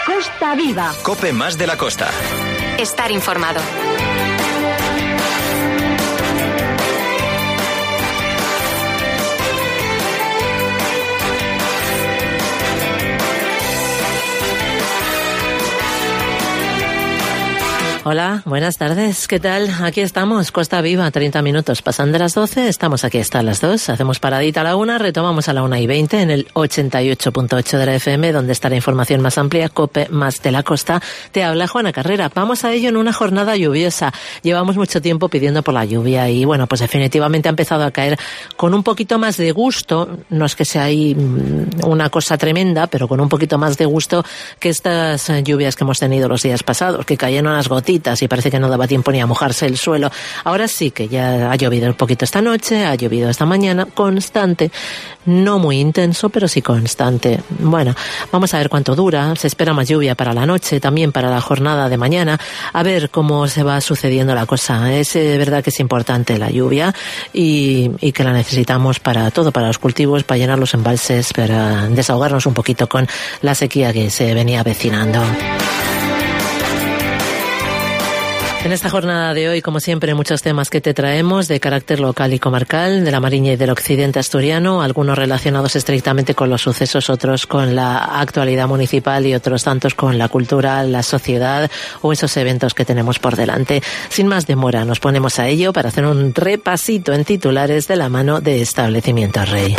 Costa Viva. COPE más de la costa. Estar informado. Hola, buenas tardes, ¿qué tal? Aquí estamos, Costa Viva, 30 minutos pasan de las 12, estamos aquí hasta las 2, hacemos paradita a la 1, retomamos a la 1:20 en el 88.8 de la FM, donde está la información más amplia, COPE más de la costa. Te habla Juana Carrera. Vamos a ello en una jornada lluviosa. Llevamos mucho tiempo pidiendo por la lluvia y bueno, pues definitivamente ha empezado a caer con un poquito más de gusto, no es que sea ahí una cosa tremenda, pero con un poquito más de gusto que estas lluvias que hemos tenido los días pasados, que cayeron unas gotitas y parece que no daba tiempo ni a mojarse el suelo. Ahora sí que ya ha llovido un poquito esta noche, ha llovido esta mañana, constante, no muy intenso, pero sí constante. Bueno, vamos a ver cuánto dura. Se espera más lluvia para la noche, también para la jornada de mañana, a ver cómo se va sucediendo la cosa. Es verdad que es importante la lluvia y que la necesitamos para todo, para los cultivos, para llenar los embalses, para desahogarnos un poquito con la sequía que se venía avecinando. En esta jornada de hoy, como siempre, muchos temas que te traemos de carácter local y comarcal, de la Mariña y del occidente asturiano, algunos relacionados estrictamente con los sucesos, otros con la actualidad municipal y otros tantos con la cultura, la sociedad o esos eventos que tenemos por delante. Sin más demora, nos ponemos a ello para hacer un repasito en titulares de la mano de Establecimiento Rey.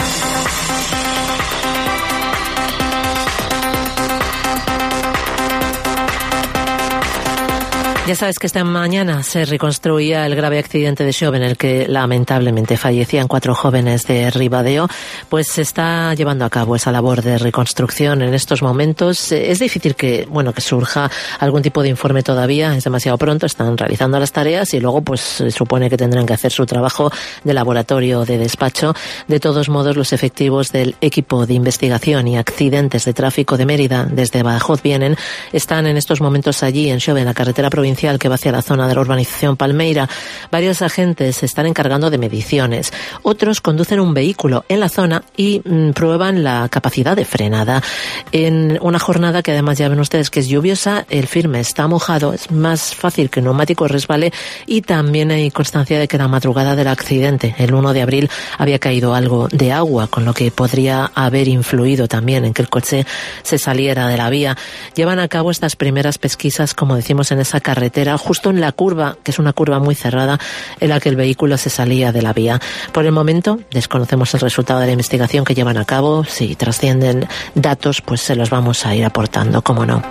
Ya sabes que esta mañana se reconstruía el grave accidente de Xove en el que lamentablemente fallecían 4 jóvenes de Ribadeo. Pues se está llevando a cabo esa labor de reconstrucción en estos momentos. Es difícil que surja algún tipo de informe todavía, es demasiado pronto, están realizando las tareas y luego pues se supone que tendrán que hacer su trabajo de laboratorio, de despacho. De todos modos, los efectivos del equipo de investigación y accidentes de tráfico de Mérida desde Badajoz vienen, están en estos momentos allí en Xove, en la carretera provincial que va hacia la zona de la urbanización Palmeira. Varios agentes se están encargando de mediciones. Otros conducen un vehículo en la zona y prueban la capacidad de frenada. En una jornada que además ya ven ustedes que es lluviosa, el firme está mojado, es más fácil que el neumático resbale y también hay constancia de que la madrugada del accidente, el 1 de abril, había caído algo de agua, con lo que podría haber influido también en que el coche se saliera de la vía. Llevan a cabo estas primeras pesquisas, como decimos, en esa carretera, justo en la curva, que es una curva muy cerrada, en la que el vehículo se salía de la vía. Por el momento, desconocemos el resultado de la investigación que llevan a cabo. Si trascienden datos, pues se los vamos a ir aportando, cómo no.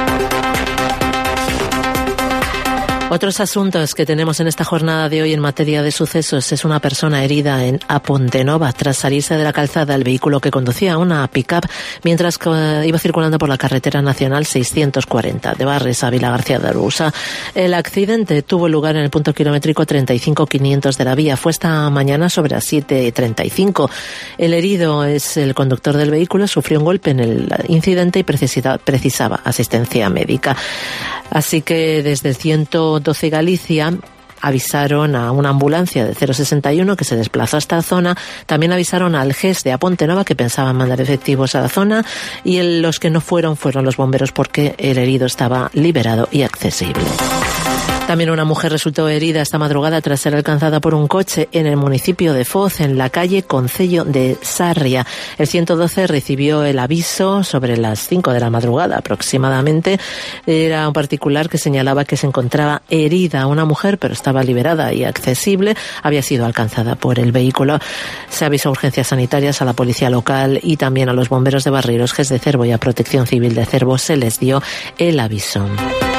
Otros asuntos que tenemos en esta jornada de hoy en materia de sucesos es una persona herida en Apontenova tras salirse de la calzada el vehículo que conducía, una pick-up, mientras iba circulando por la carretera nacional 640 de Barres a Vila García de Arousa. El accidente tuvo lugar en el punto kilométrico 35.500 de la vía. Fue esta mañana sobre las 7:35. El herido es el conductor del vehículo, sufrió un golpe en el incidente y precisaba asistencia médica. Así que desde el 112 Galicia avisaron a una ambulancia de 061 que se desplazó a esta zona. También avisaron al GES de Apontenova que pensaban mandar efectivos a la zona y los que no fueron los bomberos porque el herido estaba liberado y accesible. También una mujer resultó herida esta madrugada tras ser alcanzada por un coche en el municipio de Foz, en la calle Concello de Sarria. El 112 recibió el aviso sobre las 5 de la madrugada aproximadamente. Era un particular que señalaba que se encontraba herida una mujer, pero estaba liberada y accesible. Había sido alcanzada por el vehículo. Se avisó a urgencias sanitarias, a la policía local y también a los bomberos de Barreiros, GES de Cervo y a Protección Civil de Cervo. Se les dio el aviso.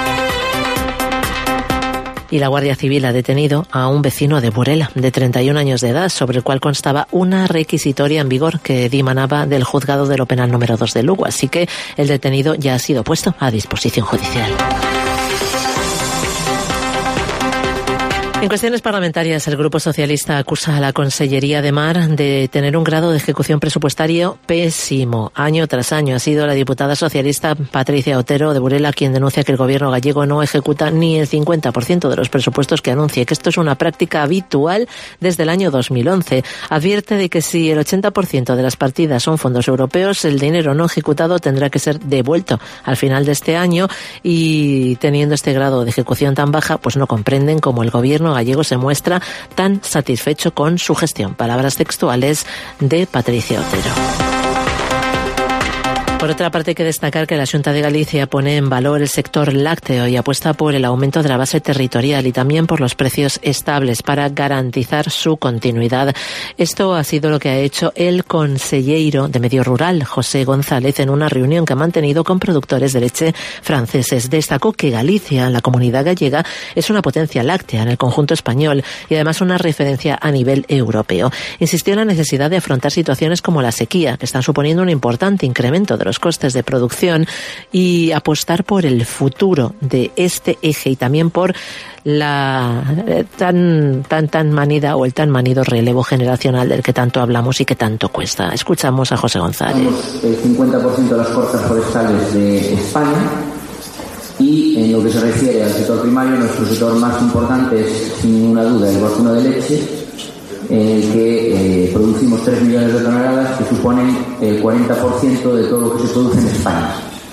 Y la Guardia Civil ha detenido a un vecino de Burela, de 31 años de edad, sobre el cual constaba una requisitoria en vigor que dimanaba del juzgado de lo penal número 2 de Lugo. Así que el detenido ya ha sido puesto a disposición judicial. En cuestiones parlamentarias, el Grupo Socialista acusa a la Consellería de Mar de tener un grado de ejecución presupuestario pésimo. Año tras año ha sido la diputada socialista Patricia Otero de Burela quien denuncia que el gobierno gallego no ejecuta ni el 50% de los presupuestos que anuncia, que esto es una práctica habitual desde el año 2011. Advierte de que si el 80% de las partidas son fondos europeos, el dinero no ejecutado tendrá que ser devuelto al final de este año, y teniendo este grado de ejecución tan baja, pues no comprenden cómo el gobierno gallego se muestra tan satisfecho con su gestión. Palabras textuales de Patricia Otero. Por otra parte, hay que destacar que la Xunta de Galicia pone en valor el sector lácteo y apuesta por el aumento de la base territorial y también por los precios estables para garantizar su continuidad. Esto ha sido lo que ha hecho el conselleiro de Medio Rural, José González, en una reunión que ha mantenido con productores de leche franceses. Destacó que Galicia, la comunidad gallega, es una potencia láctea en el conjunto español y además una referencia a nivel europeo. Insistió en la necesidad de afrontar situaciones como la sequía, que están suponiendo un importante incremento de los costes de producción, y apostar por el futuro de este eje y también por la tan manida o el tan manido relevo generacional del que tanto hablamos y que tanto cuesta. Escuchamos a José González. El 50% de las costas forestales de España, y en lo que se refiere al sector primario, nuestro sector más importante es sin ninguna duda el vacuno de leche, en el que producimos 3 millones de toneladas, que suponen el 40% de todo lo que se produce en España.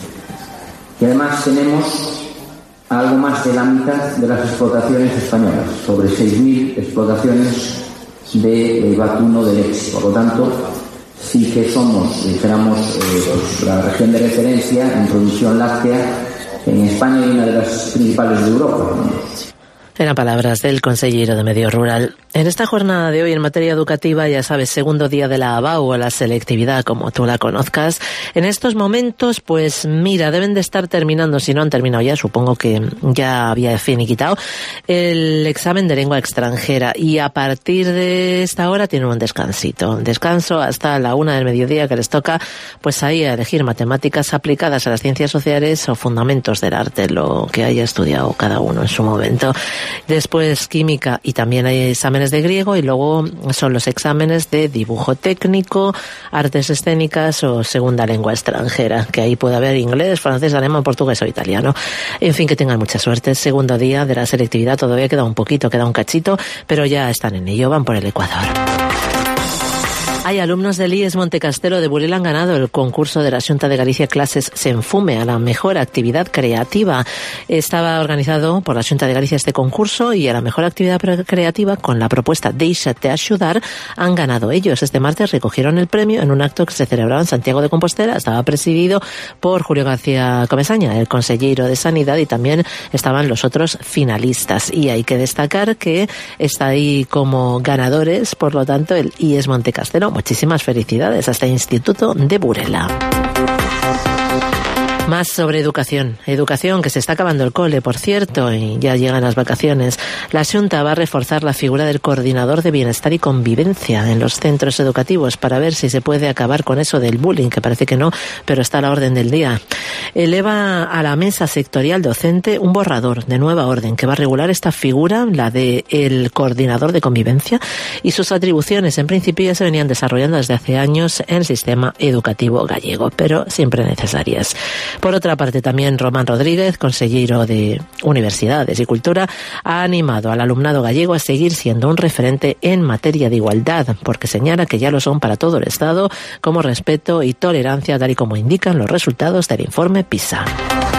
Y además tenemos algo más de la mitad de las explotaciones españolas, sobre 6.000 explotaciones de vacuno de leche. Por lo tanto, sí que somos, dijéramos, la región de referencia en producción láctea en España y una de las principales de Europa. Eran palabras del consejero de Medio Rural. En esta jornada de hoy, en materia educativa, ya sabes, segundo día de la ABAU, o la selectividad, como tú la conozcas. En estos momentos, pues mira, deben de estar terminando, si no han terminado ya, supongo que ya había finiquitado, el examen de lengua extranjera. Y a partir de esta hora tienen un descansito. Descanso hasta la 1 del mediodía, que les toca, pues ahí, a elegir matemáticas aplicadas a las ciencias sociales o fundamentos del arte, lo que haya estudiado cada uno en su momento. Después química, y también hay exámenes de griego, y luego son los exámenes de dibujo técnico, artes escénicas o segunda lengua extranjera, que ahí puede haber inglés, francés, alemán, portugués o italiano. En fin, que tengan mucha suerte. Segundo día de la selectividad, todavía queda un poquito, queda un cachito, pero ya están en ello, van por el Ecuador. Hay alumnos del IES Montecastelo de Burela han ganado el concurso de la Xunta de Galicia Clases Senfume a la mejor actividad creativa. Estaba organizado por la Xunta de Galicia este concurso, y a la mejor actividad creativa, con la propuesta Déixate axudar, han ganado ellos. Este martes recogieron el premio en un acto que se celebraba en Santiago de Compostela. Estaba presidido por Julio García Comesaña, el consejero de Sanidad, y también estaban los otros finalistas. Y hay que destacar que está ahí como ganadores, por lo tanto, el IES Montecastelo. Muchísimas felicidades a este Instituto de Burela. Más sobre educación. Educación, que se está acabando el cole, por cierto, y ya llegan las vacaciones. La Xunta va a reforzar la figura del coordinador de bienestar y convivencia en los centros educativos para ver si se puede acabar con eso del bullying, que parece que no, pero está a la orden del día. Eleva a la mesa sectorial docente un borrador de nueva orden que va a regular esta figura, la de el coordinador de convivencia, y sus atribuciones. En principio ya se venían desarrollando desde hace años en el sistema educativo gallego, pero siempre necesarias. Por otra parte, también Román Rodríguez, consejero de Universidades y Cultura, ha animado al alumnado gallego a seguir siendo un referente en materia de igualdad, porque señala que ya lo son para todo el Estado, como respeto y tolerancia, tal y como indican los resultados del informe PISA.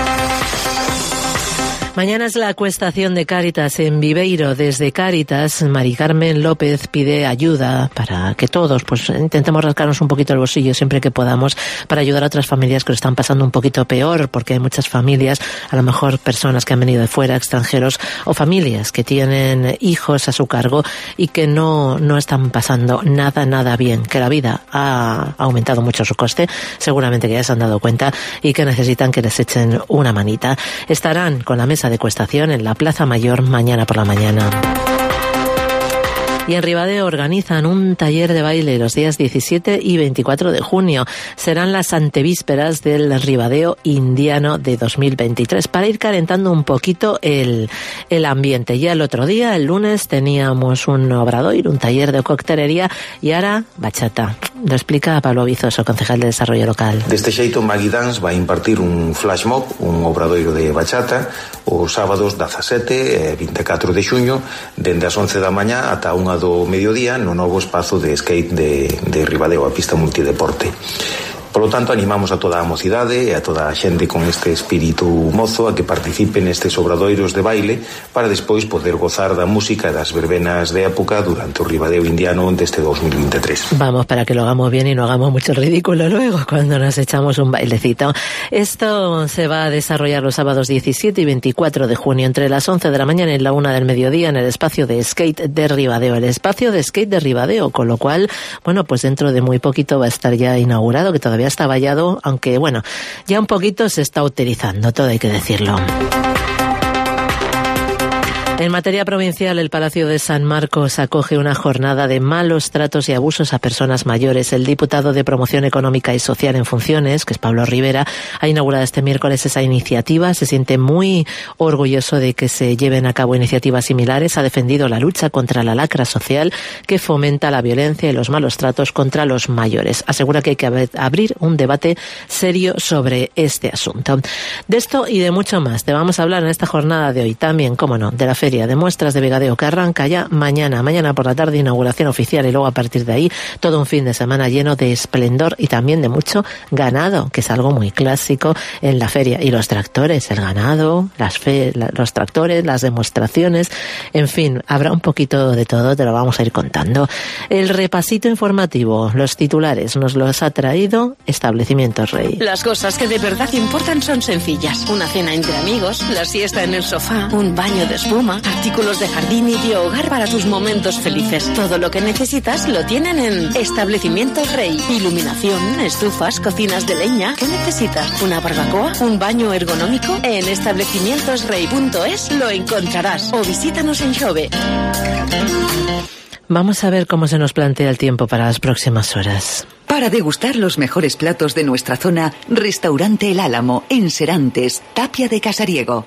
Mañana es la acuestación de Cáritas en Viveiro. Desde Cáritas, Mari Carmen López pide ayuda para que todos pues intentemos rascarnos un poquito el bolsillo siempre que podamos, para ayudar a otras familias que lo están pasando un poquito peor, porque hay muchas familias, a lo mejor personas que han venido de fuera, extranjeros, o familias que tienen hijos a su cargo y que no están pasando nada bien, que la vida ha aumentado mucho su coste, seguramente que ya se han dado cuenta, y que necesitan que les echen una manita. Estarán con la mesa de acuestación en la Plaza Mayor mañana por la mañana. Y en Ribadeo organizan un taller de baile los días 17 y 24 de junio. Serán las antevísperas del Ribadeo Indiano de 2023 para ir calentando un poquito el ambiente. Ya el otro día, el lunes, teníamos un obradoiro, un taller de coctelería y ahora bachata. Lo explica Pablo Vizoso, concejal de Desarrollo Local. Deste xeito, Maggie Dance vai impartir un flash mob, un obradoiro de bachata, os sábados 17 e 24 de xuño, dende as 11 da mañá ata 1 do mediodía no novo espazo de skate de Ribadeo, a pista multideporte. Polo tanto, animamos a toda a mocidade e a toda a xente con este espírito mozo a que participen nestes obradoiros de baile para despois poder gozar da música e das verbenas de época durante o Ribadeo Indiano deste 2023. Vamos, para que lo hagamos bien y no hagamos mucho ridículo luego cuando nos echamos un bailecito. Esto se va a desarrollar los sábados 17 y 24 de junio entre las 11 de la mañana y la 1 del mediodía en el espacio de skate de Ribadeo. El espacio de skate de Ribadeo, con lo cual, bueno, pues dentro de muy poquito va a estar ya inaugurado, que todavía está vallado, aunque bueno, ya un poquito se está utilizando, todo hay que decirlo. En materia provincial, el Palacio de San Marcos acoge una jornada de malos tratos y abusos a personas mayores. El diputado de Promoción Económica y Social en funciones, que es Pablo Rivera, ha inaugurado este miércoles esa iniciativa. Se siente muy orgulloso de que se lleven a cabo iniciativas similares. Ha defendido la lucha contra la lacra social que fomenta la violencia y los malos tratos contra los mayores. Asegura que hay que abrir un debate serio sobre este asunto. De esto y de mucho más te vamos a hablar en esta jornada de hoy. También, cómo no, de la Feria de Muestras de Vegadeo, que arranca ya mañana por la tarde, inauguración oficial, y luego a partir de ahí todo un fin de semana lleno de esplendor y también de mucho ganado, que es algo muy clásico en la feria. Y los tractores, el ganado, los tractores, las demostraciones, en fin, habrá un poquito de todo, te lo vamos a ir contando. El repasito informativo, los titulares, nos los ha traído Establecimientos Rey. Las cosas que de verdad importan son sencillas. Una cena entre amigos, la siesta en el sofá, un baño de espuma, artículos de jardín y de hogar para tus momentos felices. Todo lo que necesitas lo tienen en Establecimientos Rey. Iluminación, estufas, cocinas de leña. ¿Qué necesitas? ¿Una barbacoa? ¿Un baño ergonómico? En establecimientosrey.es lo encontrarás. O visítanos en Xove. Vamos a ver cómo se nos plantea el tiempo para las próximas horas. Para degustar los mejores platos de nuestra zona, Restaurante El Álamo, en Serantes, Tapia de Casariego.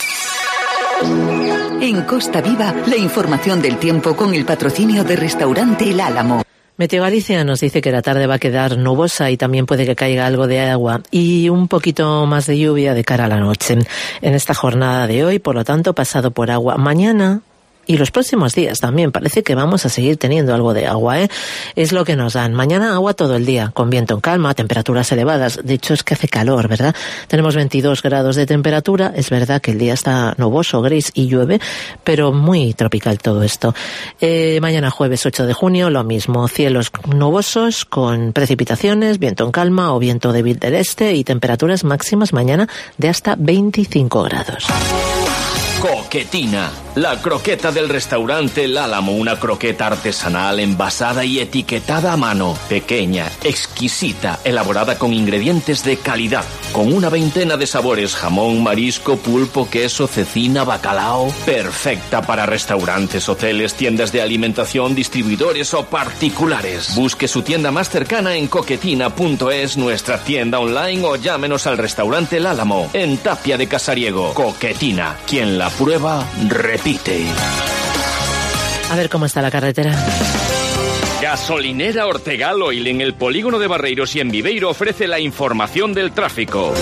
En Costa Viva, la información del tiempo con el patrocinio de Restaurante El Álamo. Meteo Galicia nos dice que la tarde va a quedar nubosa y también puede que caiga algo de agua y un poquito más de lluvia de cara a la noche. En esta jornada de hoy, por lo tanto, pasado por agua. Mañana y los próximos días también parece que vamos a seguir teniendo algo de agua, Es lo que nos dan. Mañana agua todo el día, con viento en calma, temperaturas elevadas. De hecho, es que hace calor, ¿verdad? Tenemos 22 grados de temperatura. Es verdad que el día está nuboso, gris y llueve, pero muy tropical todo esto. Mañana jueves 8 de junio, lo mismo. Cielos nubosos con precipitaciones, viento en calma o viento débil del este y temperaturas máximas mañana de hasta 25 grados. Coquetina, la croqueta del restaurante El Álamo, una croqueta artesanal envasada y etiquetada a mano, pequeña, exquisita, elaborada con ingredientes de calidad, con una veintena de sabores, jamón, marisco, pulpo, queso, cecina, bacalao, perfecta para restaurantes, hoteles, tiendas de alimentación, distribuidores o particulares. Busque su tienda más cercana en coquetina.es, nuestra tienda online, o llámenos al restaurante El Álamo, en Tapia de Casariego. Coquetina, quien la prueba, repite. A ver cómo está la carretera. Gasolinera Ortegal Oil en el polígono de Barreiros y en Viveiro ofrece la información del tráfico.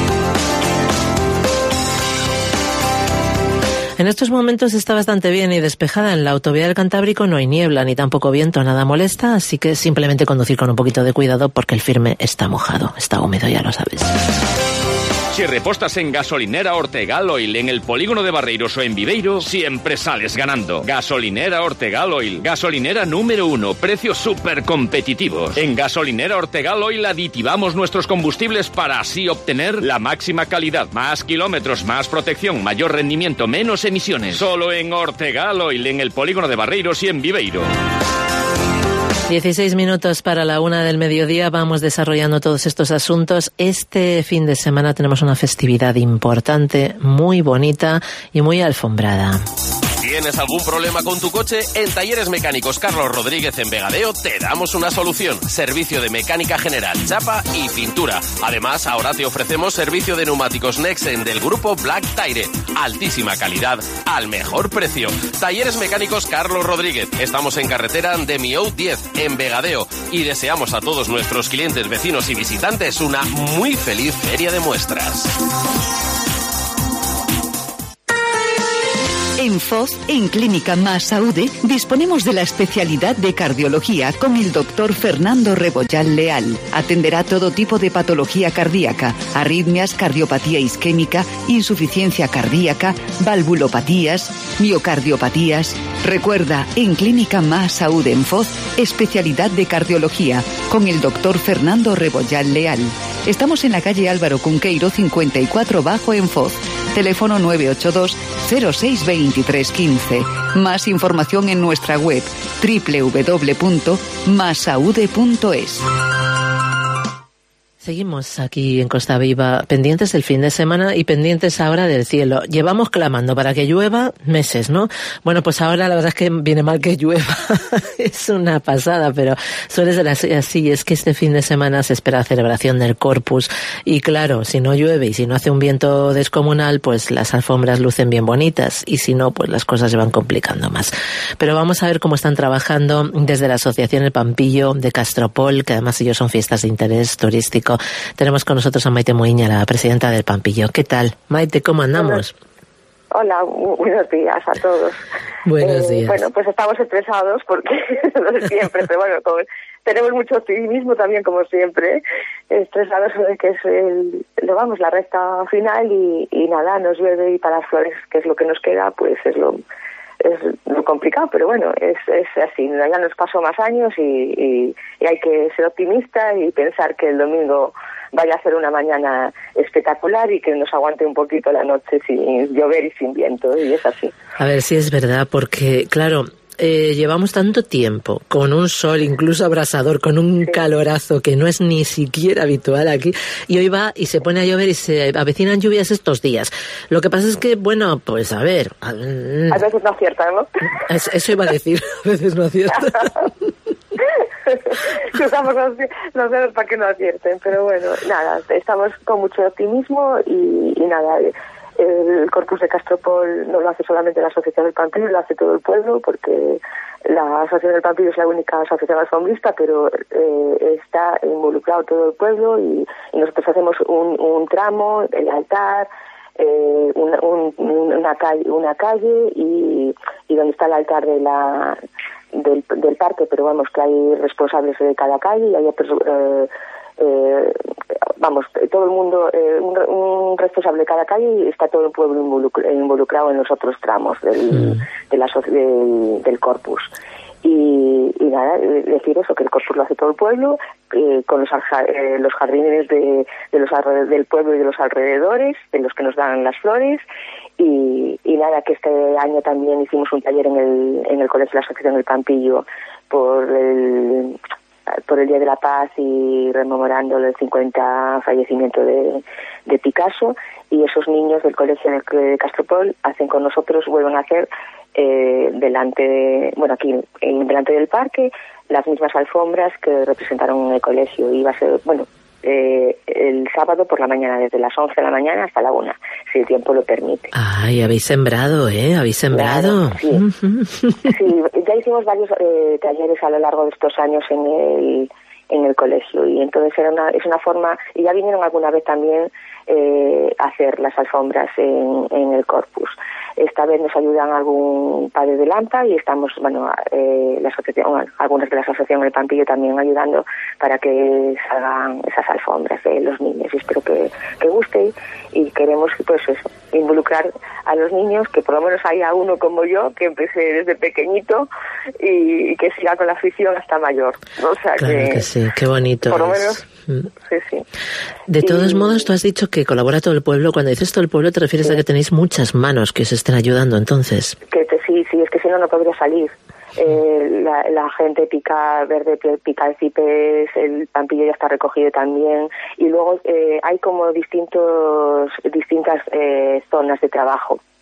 En estos momentos está bastante bien y despejada. En la autovía del Cantábrico no hay niebla ni tampoco viento, nada molesta, así que simplemente conducir con un poquito de cuidado porque el firme está mojado, está húmedo, ya lo sabes. Si repostas en Gasolinera Ortegal Oil en el polígono de Barreiros o en Viveiro, siempre sales ganando. Gasolinera Ortegal Oil, gasolinera número 1, precios súper competitivos. En Gasolinera Ortegal Oil aditivamos nuestros combustibles para así obtener la máxima calidad, más kilómetros, más protección, mayor rendimiento, menos emisiones. Solo en Ortegal Oil en el polígono de Barreiros y en Viveiro. 16 minutos para la 1 del mediodía. Vamos desarrollando todos estos asuntos. Este fin de semana tenemos una festividad importante, muy bonita y muy alfombrada. ¿Tienes algún problema con tu coche? En Talleres Mecánicos Carlos Rodríguez en Vegadeo te damos una solución. Servicio de mecánica general, chapa y pintura. Además, ahora te ofrecemos servicio de neumáticos Nexen del grupo Black Tire. Altísima calidad, al mejor precio. Talleres Mecánicos Carlos Rodríguez. Estamos en carretera de Miou 10, en Vegadeo. Y deseamos a todos nuestros clientes, vecinos y visitantes una muy feliz feria de muestras. En Foz, en Clínica Más Saúde, disponemos de la especialidad de cardiología con el doctor Fernando Rebollal Leal. Atenderá todo tipo de patología cardíaca, arritmias, cardiopatía isquémica, insuficiencia cardíaca, valvulopatías, miocardiopatías. Recuerda, en Clínica Más Saúde en Foz, especialidad de cardiología con el doctor Fernando Rebollal Leal. Estamos en la calle Álvaro Cunqueiro 54 Bajo en Foz. Teléfono 982 06 23 15. Más información en nuestra web www.masaude.es. Seguimos aquí en Costa Viva, pendientes del fin de semana y pendientes ahora del cielo. Llevamos clamando para que llueva meses, ¿no? Bueno, pues ahora la verdad es que viene mal que llueva. Es una pasada, pero suele ser así. Es que este fin de semana se espera la celebración del Corpus y claro, si no llueve y si no hace un viento descomunal, pues las alfombras lucen bien bonitas y si no, pues las cosas se van complicando más. Pero vamos a ver cómo están trabajando desde la Asociación El Pampillo de Castropol, que además ellos son fiestas de interés turístico. Tenemos con nosotros a Maite Muiña, la presidenta del Pampillo. ¿Qué tal? Maite, ¿cómo andamos? Hola, buenos días a todos. Buenos días. Bueno, pues estamos estresados porque lo de siempre, pero bueno, tenemos mucho optimismo también, como siempre. Estresados de que es la recta final y nada, nos llueve y para las flores, que es lo que nos queda, pues es lo complicado, pero bueno, es así. Ya nos pasó más años y hay que ser optimista y pensar que el domingo vaya a ser una mañana espectacular y que nos aguante un poquito la noche sin llover y sin viento, y es así. A ver si es verdad, porque claro, llevamos tanto tiempo con un sol incluso abrasador, con un calorazo que no es ni siquiera habitual aquí, y hoy va y se pone a llover y se avecinan lluvias estos días. Lo que pasa es que, bueno, pues a ver... A veces no acierta, ¿no? Eso iba a decir, a veces no acierta. Usamos los dedos para que no acierten, pero bueno, nada, estamos con mucho optimismo y nada... El Corpus de Castropol no lo hace solamente la Asociación del Pampillo, lo hace todo el pueblo, porque la Asociación del Pampillo es la única asociación alfombrista, pero está involucrado todo el pueblo y nosotros hacemos un tramo, el altar, una calle y donde está el altar del parque, pero vamos, que hay responsables de cada calle y hay otros... todo el mundo, un responsable de cada calle y está todo el pueblo involucrado en los otros tramos del Corpus. Y nada, decir eso, que el Corpus lo hace todo el pueblo, con los jardines del pueblo y de los alrededores, de los que nos dan las flores, y nada, que este año también hicimos un taller en el Colegio de la Asociación del Pampillo por el Día de la Paz y rememorando el 50 fallecimiento de Picasso, y esos niños del Colegio de Castropol hacen con nosotros, vuelven a hacer delante del parque las mismas alfombras que representaron el colegio. Y va a ser, el sábado por la mañana, desde las 11 de la mañana hasta la 1, si el tiempo lo permite. Ay, habéis sembrado, ¿Habéis sembrado? Claro, sí. Sí, ya hicimos varios talleres a lo largo de estos años en el colegio, y entonces es una forma, y ya vinieron alguna vez también a hacer las alfombras en el Corpus. Esta vez nos ayudan algún padre de Lampa y estamos, la asociación, algunas de las asociaciones del Pampillo también ayudando para que salgan esas alfombras de los niños, y espero que guste, y queremos, pues eso, involucrar a los niños, que por lo menos haya uno como yo, que empecé desde pequeñito y que siga con la afición hasta mayor, ¿no? O sea, claro que sí, qué bonito. Por lo menos, sí. De todos modos, tú has dicho que colabora todo el pueblo. Cuando dices todo el pueblo, te refieres a que tenéis muchas manos que os estén ayudando, entonces. Sí, es que si no podría salir. La gente pica verde, pica el cipes, el Pampillo ya está recogido también, y luego hay como distintas zonas de trabajo.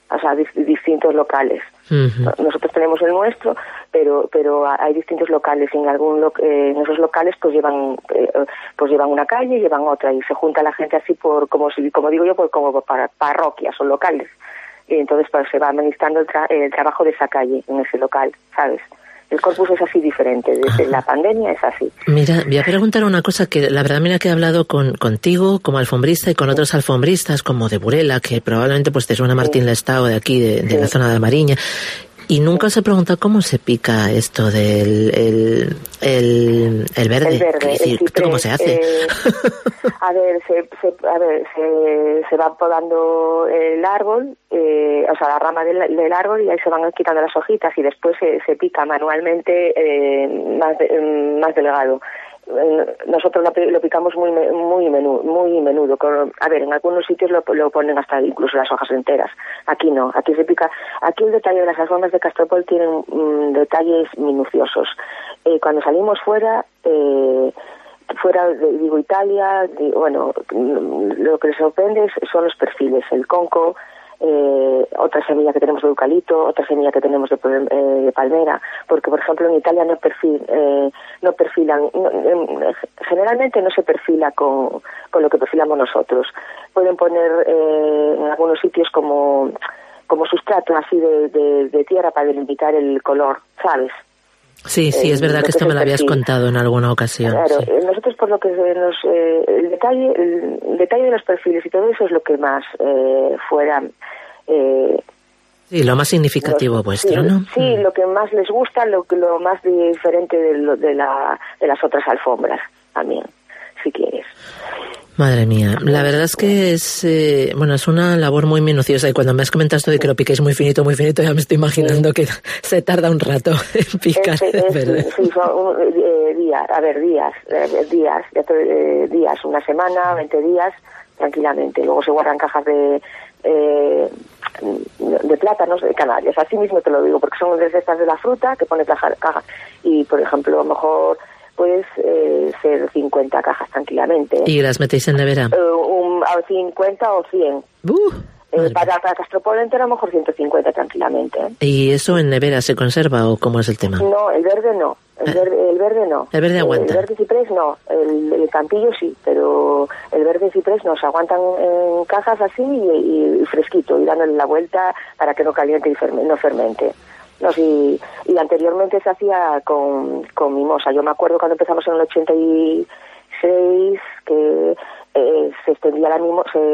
o sea, distintos locales. Nosotros tenemos el nuestro, pero hay distintos locales, y en esos locales pues llevan una calle, llevan otra, y se junta la gente así como digo yo, como para parroquias o locales, y entonces pues se va administrando el trabajo de esa calle en ese local, ¿sabes? El Corpus es así diferente, desde la pandemia es así. Mira, voy a preguntar una cosa que la verdad, mira, que he hablado contigo como alfombrista y con otros alfombristas como de Burela, que probablemente pues te suena Martín Lestao de aquí, de la zona de Mariña, y nunca os he preguntado cómo se pica esto del el verde. El verde, es decir, ¿cómo se hace? Se va podando el árbol, o sea, la rama del árbol, y ahí se van quitando las hojitas, y después se pica manualmente más delgado. Nosotros lo picamos muy menudo. En algunos sitios lo ponen hasta incluso las hojas enteras. Aquí no, aquí se pica. Aquí el detalle de las alfombras de Castropol tienen detalles minuciosos. Cuando salimos fuera, digo Italia, lo que les sorprende son los perfiles, el conco, otra semilla que tenemos de eucalipto, otra semilla que tenemos de palmera, porque por ejemplo en Italia no perfilan, generalmente no se perfila con lo que perfilamos nosotros. Pueden poner en algunos sitios como sustrato así de tierra para delimitar el color, ¿sabes? Sí, es verdad que esto me lo habías contado en alguna ocasión. Claro, sí. Nosotros por lo que el detalle de los perfiles y todo eso es lo que más fuera... sí, lo más significativo vuestro, ¿no? Sí, lo que más les gusta, lo más diferente de las otras alfombras también, si quieres. Madre mía, la verdad es que es una labor muy minuciosa, y cuando me has comentado esto de que lo piquéis muy finito, ya me estoy imaginando que se tarda un rato en picar. Sí, son días, una semana, 20 días, tranquilamente. Luego se guardan cajas de plátanos de Canarias, así mismo te lo digo, porque son desde estas de la fruta que pones caja, y por ejemplo a lo mejor puedes ser 50 cajas tranquilamente. ¿Y las metéis en nevera? 50 o 100. Para Castropol entero a lo mejor 150 tranquilamente. ¿Y eso en nevera se conserva o cómo es el tema? No, el verde no. El verde no. El verde aguanta. El verde ciprés no. El campillo sí, pero el verde ciprés no. Se aguantan en cajas así y fresquito, y dándole la vuelta para que no caliente y no fermente. No, sí, y anteriormente se hacía con mimosa. Yo me acuerdo cuando empezamos en el 86 que se extendía la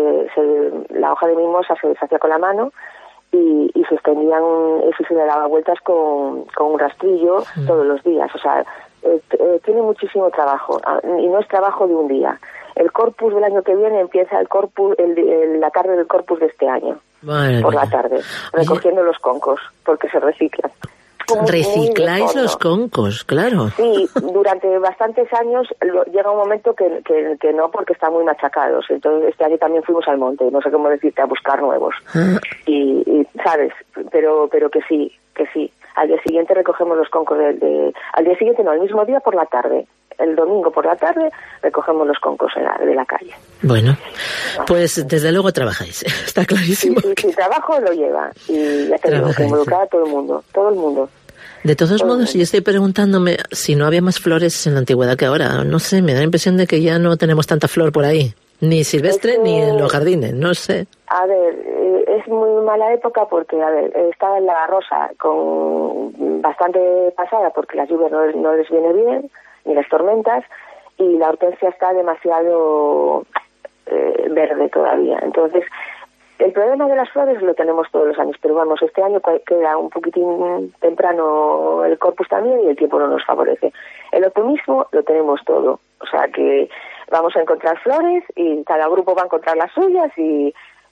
hoja de mimosa, se hacía con la mano, y se extendían, eso se le daba vueltas con un rastrillo todos los días. O sea, tiene muchísimo trabajo, y no es trabajo de un día. El Corpus del año que viene empieza la tarde del Corpus de este año. Por la tarde, recogiendo los concos, porque se reciclan. ¿Recicláis los concos? Claro. Sí, durante bastantes años llega un momento que no, porque están muy machacados. Entonces este año también fuimos al monte, no sé cómo decirte, a buscar nuevos. Y sabes, pero que sí. Al día siguiente recogemos los concos al día siguiente no, el mismo día por la tarde. El domingo por la tarde recogemos los concos de la calle. Bueno, pues desde luego trabajáis, está clarísimo. Sí, trabajo lo lleva, y ya te digo, que involucra a todo el mundo. De todos modos, yo estoy preguntándome si no había más flores en la antigüedad que ahora. No sé, me da la impresión de que ya no tenemos tanta flor por ahí. Ni silvestre, ni en los jardines, no sé. A ver, es muy mala época porque, está la rosa con bastante pasada porque las lluvias no les viene bien, ni las tormentas, y la hortensia está demasiado verde todavía. Entonces, el problema de las flores lo tenemos todos los años, pero vamos, este año queda un poquitín temprano el Corpus también, y el tiempo no nos favorece. El optimismo lo tenemos todo, o sea que vamos a encontrar flores y cada grupo va a encontrar las suyas y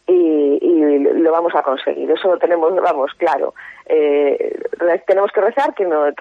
lo vamos a conseguir. Eso lo tenemos, vamos, claro. Tenemos que rezar que nos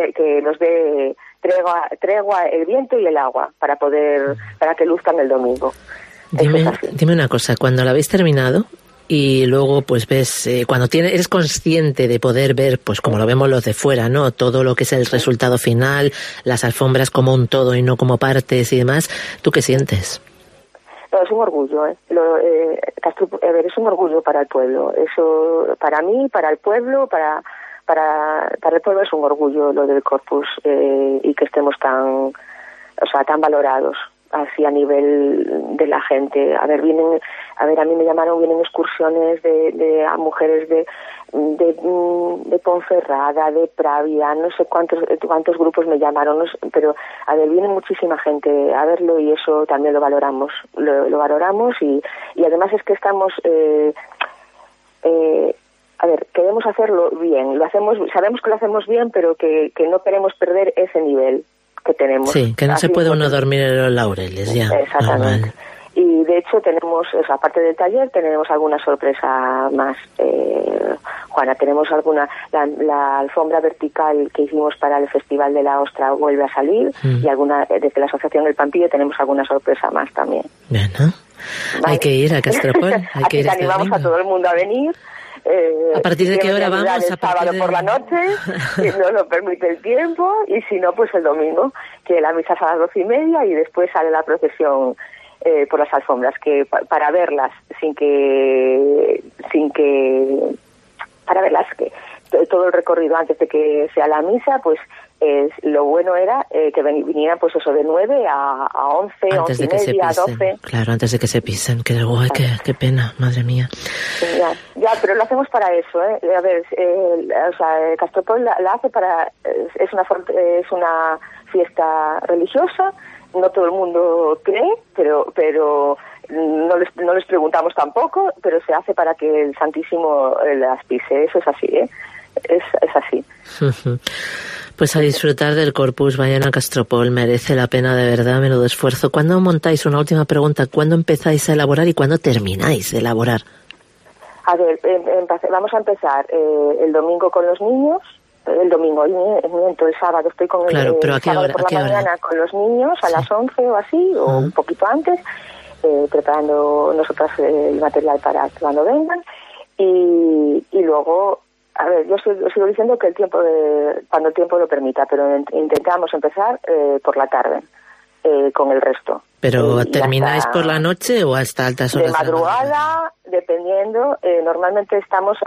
dé tregua el viento y el agua para que luzcan el domingo. Dime una cosa, cuando la habéis terminado y luego pues ves, cuando eres consciente de poder ver, pues como lo vemos los de fuera, ¿no? Todo lo que es el resultado final, las alfombras como un todo y no como partes y demás, ¿tú qué sientes? No, es un orgullo, es un orgullo para el pueblo. Eso, para mí, para el pueblo, para el pueblo es un orgullo lo del Corpus, y que estemos tan valorados así a nivel de la gente. A mí me llamaron, vienen excursiones de mujeres de Ponferrada, de Pravia, no sé cuántos grupos me llamaron, no sé, pero viene muchísima gente a verlo, y eso también lo valoramos, y además es que estamos queremos hacerlo bien, sabemos que lo hacemos bien, pero que no queremos perder ese nivel que tenemos. Sí, que no se puede uno dormir en los laureles, ya. Exactamente. Y de hecho tenemos, aparte del taller, tenemos alguna sorpresa más. Juana, tenemos la alfombra vertical que hicimos para el Festival de la Ostra vuelve a salir, y desde la Asociación del Pampillo tenemos alguna sorpresa más también. Bueno, ¿vale? Hay que ir a Castropol, hay que ir. Animamos a todo el mundo a venir. ¿A partir de qué hora vamos? El sábado por la noche, si no lo permite el tiempo, y si no, pues el domingo, que la misa es a las 12:30 y después sale la procesión por las alfombras, que para verlas para verlas, que todo el recorrido antes de que sea la misa, pues lo bueno era que vinieran pues eso de 9 a 11, antes 11:30, 12. Claro, antes de que se pisen. Qué guay, qué pena, madre mía. Ya, pero lo hacemos para eso, ¿eh? A ver, Castropol la hace para... Es una fiesta religiosa, no todo el mundo cree, pero no les preguntamos tampoco, pero se hace para que el Santísimo las pise. Eso es así, ¿eh? Es así. Pues a disfrutar del Corpus, vayan a Castropol, merece la pena de verdad, menudo esfuerzo. ¿Cuándo montáis? Una última pregunta, ¿cuándo empezáis a elaborar y cuándo termináis de elaborar? A ver, vamos a empezar el domingo con los niños, el sábado estoy con claro, pero ¿a qué sábado hora? por la mañana con los niños, a las 11 o así, o un poquito antes, preparando nosotras el material para cuando vengan, y luego... A ver, yo sigo diciendo que cuando el tiempo lo permita, pero intentamos empezar por la tarde con el resto. ¿Pero termináis por la noche o hasta altas horas? De madrugada, dependiendo. Normalmente estamos...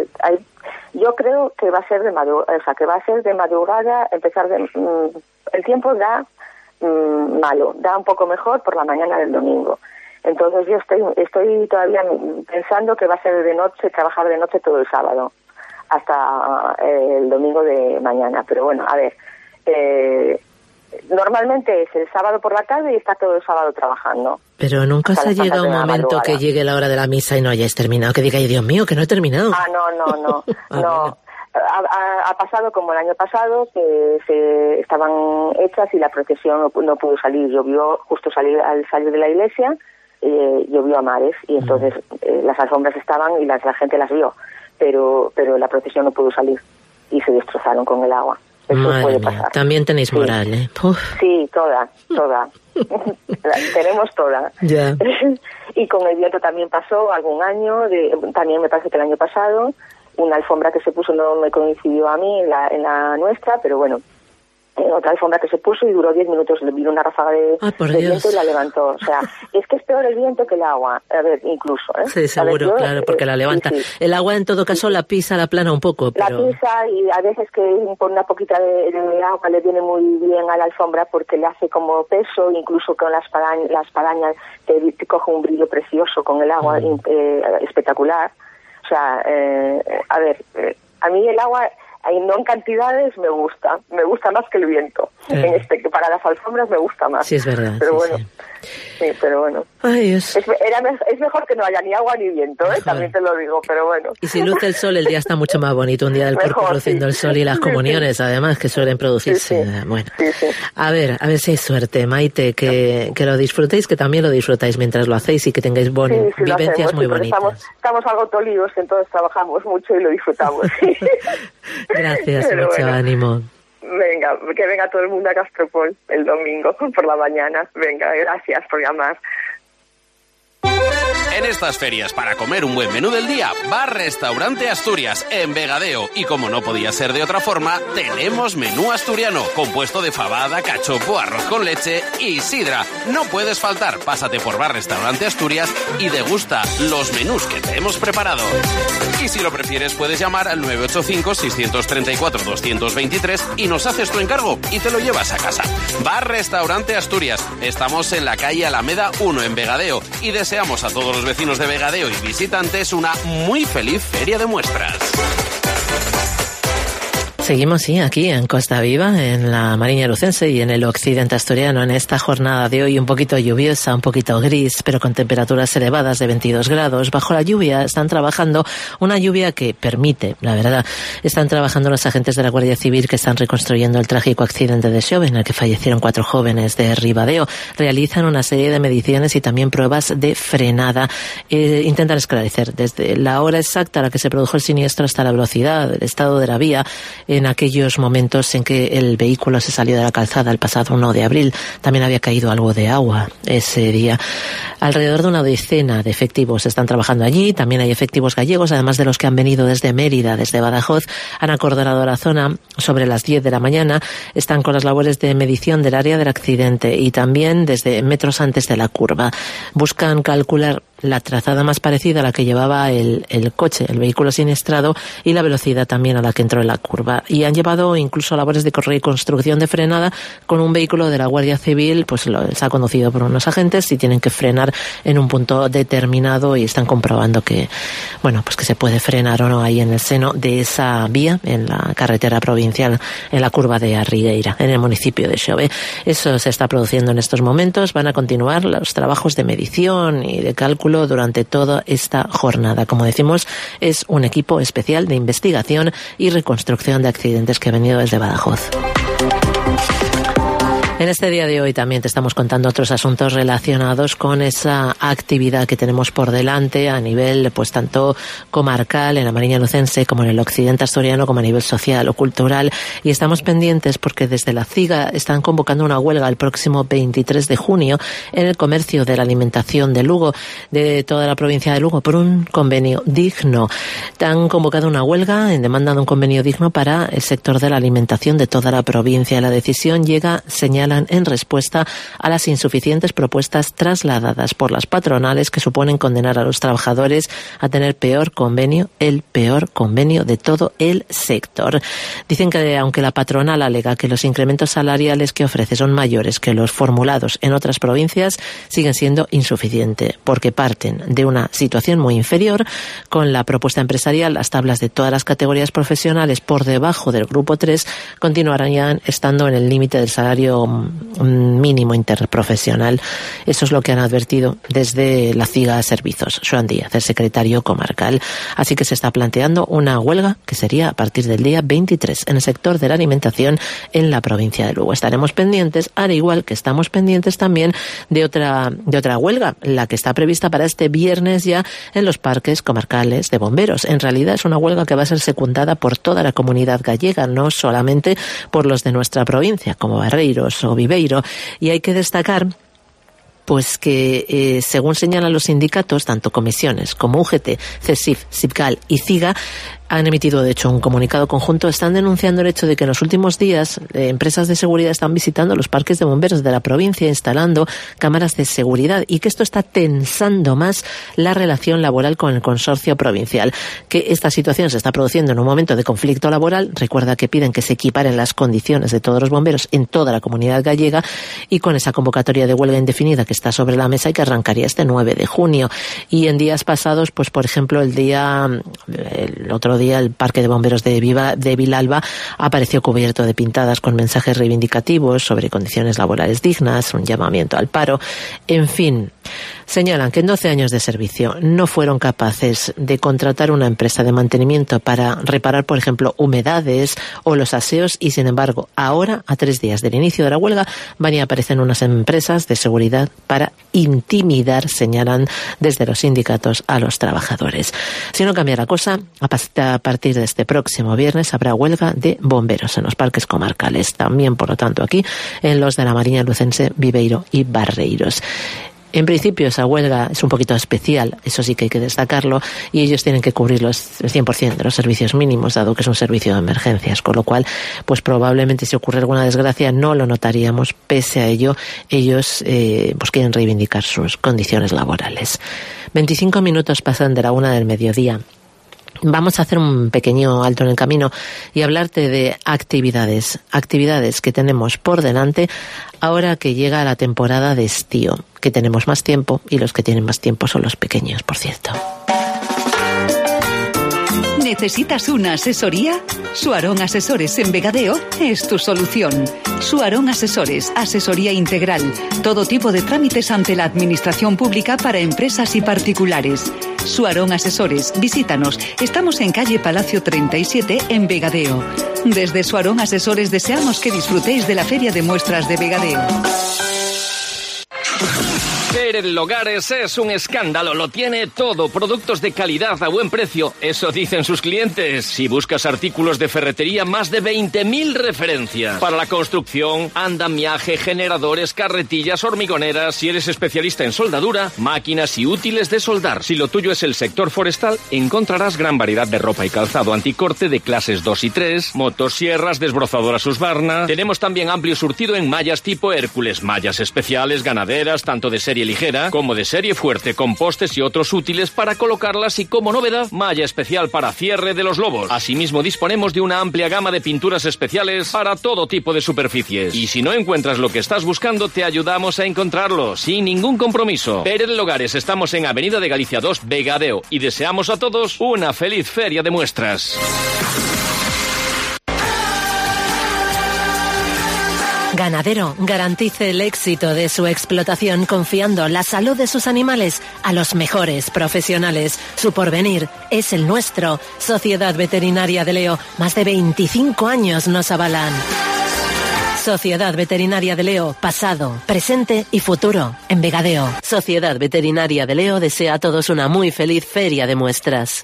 yo creo que va a ser de madrugada, empezar el tiempo da malo, da un poco mejor por la mañana del domingo. Entonces yo estoy todavía pensando que va a ser de noche, trabajar de noche todo el sábado hasta el domingo de mañana. Pero bueno, a ver, normalmente es el sábado por la tarde y está todo el sábado trabajando. Pero nunca se llega un momento que llegue la hora de la misa y no hayáis terminado, que diga, ay Dios mío, que no he terminado. No. No. Ha pasado como el año pasado, que se estaban hechas y la procesión no pudo salir. Llovió justo al salir de la iglesia, llovió a mares, y entonces las alfombras estaban y la gente las vio. Pero la procesión no pudo salir y se destrozaron con el agua. Eso puede pasar. También tenéis moral, sí. Sí, toda. Tenemos toda. Ya. Y con el viento también pasó algún año, también me parece que el año pasado, una alfombra que se puso no me coincidió a mí en la nuestra, pero bueno, otra alfombra que se puso y duró 10 minutos, le vino una ráfaga de viento y la levantó. O sea, es que es peor el viento que el agua, a ver, incluso, ¿eh? Sí, seguro, claro, porque la levanta. Sí. El agua, en todo caso, la pisa, la plana un poco, pero... La pisa, y a veces que con una poquita de agua le viene muy bien a la alfombra porque le hace como peso, incluso con las padañas te coge un brillo precioso con el agua, espectacular. O sea, a ver, a mí el agua... no en cantidades me gusta más que el viento. Para las alfombras me gusta más. Sí, es verdad. Pero sí, bueno, sí, pero bueno. Ay, Dios. Es mejor que no haya ni agua ni viento, también te lo digo, pero bueno. Y si luce el sol, el día está mucho más bonito. Un día del Corpus luciendo el sol y las comuniones, además, que suelen producirse. Sí. Bueno, sí. A ver si hay suerte, Maite, que lo disfrutéis, que también lo disfrutáis mientras lo hacéis y que tengáis vivencias muy bonitas. Estamos algo tolidos, entonces trabajamos mucho y lo disfrutamos. Gracias, pero mucho ánimo. Venga, que venga todo el mundo a Castropol el domingo por la mañana. Venga, gracias por llamar. En estas ferias, para comer un buen menú del día, Bar Restaurante Asturias, en Vegadeo. Y como no podía ser de otra forma, tenemos menú asturiano, compuesto de fabada, cachopo, arroz con leche y sidra. No puedes faltar, pásate por Bar Restaurante Asturias y degusta los menús que te hemos preparado. Y si lo prefieres, puedes llamar al 985-634-223 y nos haces tu encargo y te lo llevas a casa. Bar Restaurante Asturias. Estamos en la calle Alameda 1 en Vegadeo y deseamos a todos los vecinos de Vegadeo y visitantes una muy feliz feria de muestras. Seguimos, sí, aquí en Costa Viva, en la Mariña Lucense y en el occidente asturiano, en esta jornada de hoy un poquito lluviosa, un poquito gris, pero con temperaturas elevadas de 22 grados. Bajo la lluvia están trabajando, una lluvia que permite, la verdad, están trabajando los agentes de la Guardia Civil que están reconstruyendo el trágico accidente de Xove en el que fallecieron 4 jóvenes de Ribadeo. Realizan una serie de mediciones y también pruebas de frenada. Intentan esclarecer desde la hora exacta a la que se produjo el siniestro hasta la velocidad, el estado de la vía, en aquellos momentos en que el vehículo se salió de la calzada el pasado 1 de abril. También había caído algo de agua ese día. Alrededor de una decena de efectivos están trabajando allí. También hay efectivos gallegos, además de los que han venido desde Mérida, desde Badajoz. Han acordonado la zona sobre las 10 de la mañana. Están con las labores de medición del área del accidente y también desde metros antes de la curva. Buscan calcular la trazada más parecida a la que llevaba el coche, el vehículo siniestrado, y la velocidad también a la que entró en la curva. Y han llevado incluso labores de reconstrucción de frenada con un vehículo de la Guardia Civil, pues se ha conducido por unos agentes y tienen que frenar en un punto determinado y están comprobando que, bueno, pues que se puede frenar o no ahí en el seno de esa vía, en la carretera provincial, en la curva de Arrigueira, en el municipio de Xove. Eso se está produciendo en estos momentos. Van a continuar los trabajos de medición y de cálculo durante toda esta jornada. Como decimos, es un equipo especial de investigación y reconstrucción de accidentes que ha venido desde Badajoz. En este día de hoy también te estamos contando otros asuntos relacionados con esa actividad que tenemos por delante a nivel, pues tanto comarcal en la Mariña Lucense como en el occidente asturiano, como a nivel social o cultural. Y estamos pendientes porque desde la CIGA están convocando una huelga el próximo 23 de junio en el comercio de la alimentación de Lugo, de toda la provincia de Lugo, por un convenio digno. Han convocado una huelga en demanda de un convenio digno para el sector de la alimentación de toda la provincia. La decisión llega, señala, en respuesta a las insuficientes propuestas trasladadas por las patronales que suponen condenar a los trabajadores a tener el peor convenio de todo el sector. Dicen que aunque la patronal alega que los incrementos salariales que ofrece son mayores que los formulados en otras provincias, siguen siendo insuficientes porque parten de una situación muy inferior. Con la propuesta empresarial, las tablas de todas las categorías profesionales por debajo del grupo 3 continuarán estando en el límite del salario mínimo interprofesional. Eso es lo que han advertido desde la CIGA Servicios, Joan Díaz, el secretario comarcal. Así que se está planteando una huelga que sería a partir del día 23 en el sector de la alimentación en la provincia de Lugo. Estaremos pendientes, al igual que estamos pendientes también de otra huelga, la que está prevista para este viernes ya en los parques comarcales de bomberos. En realidad es una huelga que va a ser secundada por toda la comunidad gallega, no solamente por los de nuestra provincia, como Barreiros o Viveiro, y hay que destacar pues que según señalan los sindicatos, tanto comisiones como UGT, CESIF, SIPCAL y CIGA, han emitido, de hecho, un comunicado conjunto. Están denunciando el hecho de que en los últimos días empresas de seguridad están visitando los parques de bomberos de la provincia instalando cámaras de seguridad y que esto está tensando más la relación laboral con el consorcio provincial. Que esta situación se está produciendo en un momento de conflicto laboral. Recuerda que piden que se equiparen las condiciones de todos los bomberos en toda la comunidad gallega y con esa convocatoria de huelga indefinida que está sobre la mesa y que arrancaría este 9 de junio. Y en días pasados, pues por ejemplo, el otro día el Parque de Bomberos de Vilalba apareció cubierto de pintadas con mensajes reivindicativos sobre condiciones laborales dignas, un llamamiento al paro. En fin, señalan que en 12 años de servicio no fueron capaces de contratar una empresa de mantenimiento para reparar, por ejemplo, humedades o los aseos y, sin embargo, ahora, a 3 días del inicio de la huelga, van y aparecen unas empresas de seguridad para intimidar, señalan desde los sindicatos, a los trabajadores. Si no cambia la cosa, a partir de este próximo viernes habrá huelga de bomberos en los parques comarcales. También, por lo tanto, aquí en los de la Mariña Lucense, Viveiro y Barreiros. En principio esa huelga es un poquito especial, eso sí que hay que destacarlo, y ellos tienen que cubrir el 100% de los servicios mínimos, dado que es un servicio de emergencias, con lo cual, pues probablemente si ocurre alguna desgracia no lo notaríamos. Pese a ello, ellos pues quieren reivindicar sus condiciones laborales. 25 minutos pasan de la 1 del mediodía. Vamos a hacer un pequeño alto en el camino y hablarte de actividades que tenemos por delante ahora que llega la temporada de estío, que tenemos más tiempo y los que tienen más tiempo son los pequeños, por cierto. ¿Necesitas una asesoría? Suarón Asesores en Vegadeo es tu solución. Suarón Asesores, asesoría integral, todo tipo de trámites ante la administración pública para empresas y particulares. Suarón Asesores, visítanos. Estamos en calle Palacio 37 en Vegadeo. Desde Suarón Asesores deseamos que disfrutéis de la Feria de Muestras de Vegadeo. Pérez Logares es un escándalo, lo tiene todo, productos de calidad a buen precio, eso dicen sus clientes. Si buscas artículos de ferretería, más de 20.000 referencias. Para la construcción, andamiaje, generadores, carretillas, hormigoneras. Si eres especialista en soldadura, máquinas y útiles de soldar. Si lo tuyo es el sector forestal, encontrarás gran variedad de ropa y calzado anticorte de clases 2 y 3, motosierras, desbrozadoras Husqvarna. Tenemos también amplio surtido en mallas tipo Hércules, mallas especiales, ganaderas, tanto de serie ligera como de serie fuerte, con postes y otros útiles para colocarlas y, como novedad, malla especial para cierre de los lobos. Asimismo, disponemos de una amplia gama de pinturas especiales para todo tipo de superficies. Y si no encuentras lo que estás buscando, te ayudamos a encontrarlo, sin ningún compromiso. Pérez Logares, estamos en Avenida de Galicia 2, Vegadeo, y deseamos a todos una feliz feria de muestras. Ganadero, garantice el éxito de su explotación confiando la salud de sus animales a los mejores profesionales. Su porvenir es el nuestro. Sociedad Veterinaria de Leo, más de 25 años nos avalan. Sociedad Veterinaria de Leo, pasado, presente y futuro en Vegadeo. Sociedad Veterinaria de Leo desea a todos una muy feliz feria de muestras.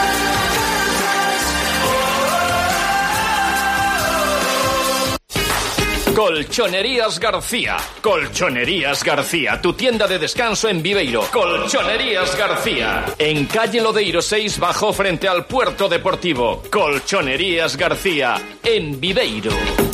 Colchonerías García. Colchonerías García, tu tienda de descanso en Viveiro. Colchonerías García. En calle Lodeiro 6, bajo frente al puerto deportivo. Colchonerías García, en Viveiro.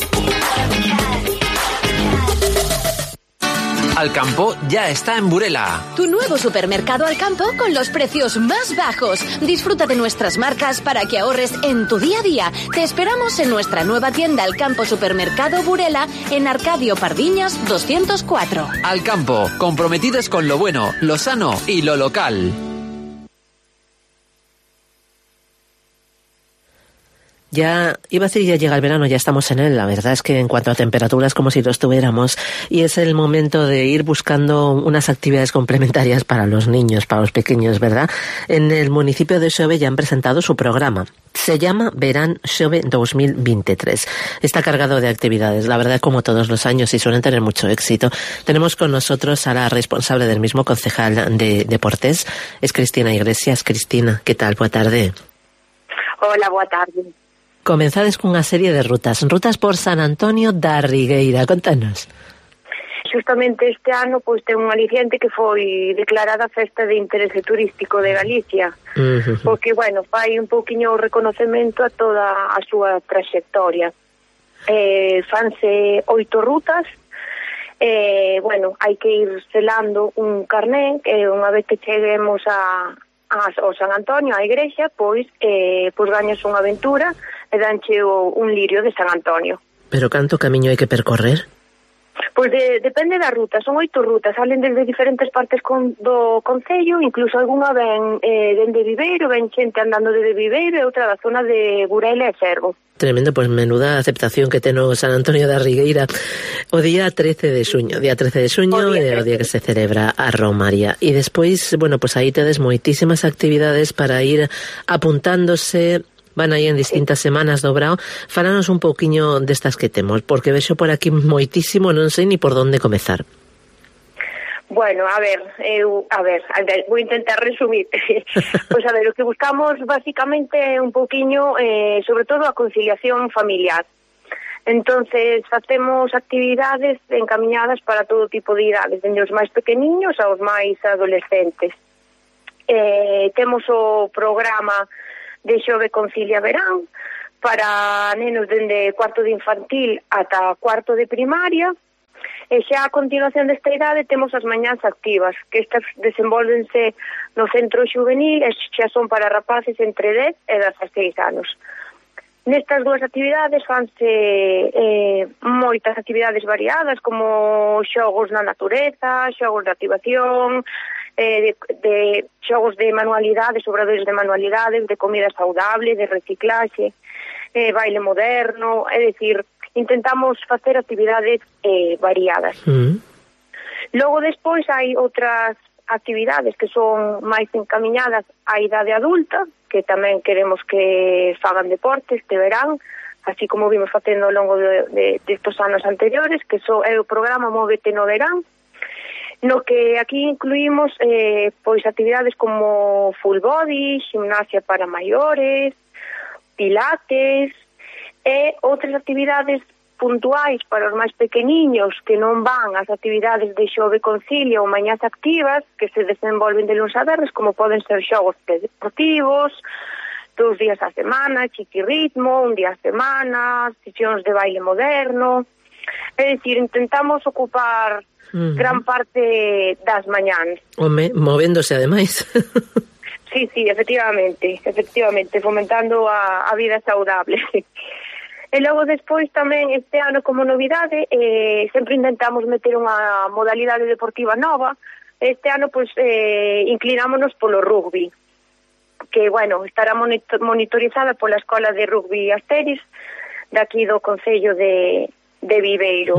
Alcampo ya está en Burela. Tu nuevo supermercado Alcampo con los precios más bajos. Disfruta de nuestras marcas para que ahorres en tu día a día. Te esperamos en nuestra nueva tienda Alcampo Supermercado Burela en Arcadio Pardiñas 204. Alcampo, comprometidos con lo bueno, lo sano y lo local. Ya, iba a decir, ya llega el verano, ya estamos en él. La verdad es que en cuanto a temperaturas, como si lo estuviéramos. Y es el momento de ir buscando unas actividades complementarias para los niños, para los pequeños, ¿verdad? En el municipio de Xove ya han presentado su programa. Se llama Verán Xove 2023. Está cargado de actividades, la verdad, como todos los años, y suelen tener mucho éxito. Tenemos con nosotros a la responsable del mismo, concejal de Deportes, es Cristina Iglesias. Cristina, ¿qué tal? Boa tarde. Hola, boa tarde. Comenzades cunha serie de rutas por San Antonio da Rigueira, contanos. Justamente este ano pois ten un aliciente que foi declarada Festa de Interese Turístico de Galicia, porque, bueno, fai un pouquiño o reconocemento a toda a súa traxectoria. Fanse 8 rutas, bueno, hai que ir selando un carné, que unha vez que cheguemos ao San Antonio, á igrexa, pois gañas unha aventura e danche un lirio de San Antonio. Pero canto camiño hai que percorrer? Pois depende da ruta, son 8 rutas, salen desde diferentes partes do concello, incluso algunha ven dende Viveiro, ven xente andando desde Viveiro e outra da zona de Burela e Cervo. Tremendo, pois menuda aceptación que ten o San Antonio da Rigueira. O día 13 de xuño é o día que se celebra a Romaría. E despois, bueno, pois aí tedes moitísimas actividades para ir apuntándose. Van aí en distintas semanas do Brao. Fálanos un pouquiño destas que temos, porque vexo por aquí moitísimo, non sei ni por onde comezar. Bueno, a ver, vou intentar resumir. Pois a ver, o que buscamos basicamente é un pouquiño, sobre todo a conciliación familiar. Entonces facemos actividades encaminadas para todo tipo de idades, dende os máis pequeniños aos máis adolescentes. Temos o programa de Xove Concilia Verán para nenos dende cuarto de infantil ata cuarto de primaria, e xa a continuación desta idade temos as mañás activas, que estas desenvolvense no centro juvenil e xa son para rapaces entre 10 e 16 anos. Nestas dúas actividades fanse moitas actividades variadas, como xogos na natureza, xogos de activación, de xogos de manualidades, obradoiros de manualidades, de comida saudable, de reciclaxe, baile moderno, é dicir, intentamos facer actividades variadas. Logo despois hai outras actividades que son máis encamiñadas á idade adulta, que tamén queremos que fagan deporte este verán, así como vimos facendo ao longo destos anos anteriores, que é o programa Móvete no Verán, no que aquí incluímos pois actividades como full body, gimnasia para maiores, pilates e outras actividades puntuais para os máis pequeniños que non van ás actividades de Xove Concilia ou mañás activas que se desenvolven de luns a venres, como poden ser xogos deportivos, 2 días a semana, chiquirritmo, 1 día a semana, sesións de baile moderno. É dicir, intentamos ocupar gran parte das mañáns. Movéndose ademais. Sí, efectivamente, fomentando a vida saudable. E logo despois tamén este ano como novidade sempre intentamos meter unha modalidade deportiva nova. Este ano pois inclinámonos polo rugby, que bueno, estará monitorizada pola Escola de Rugby Asteris daqui do Concello de Viveiro.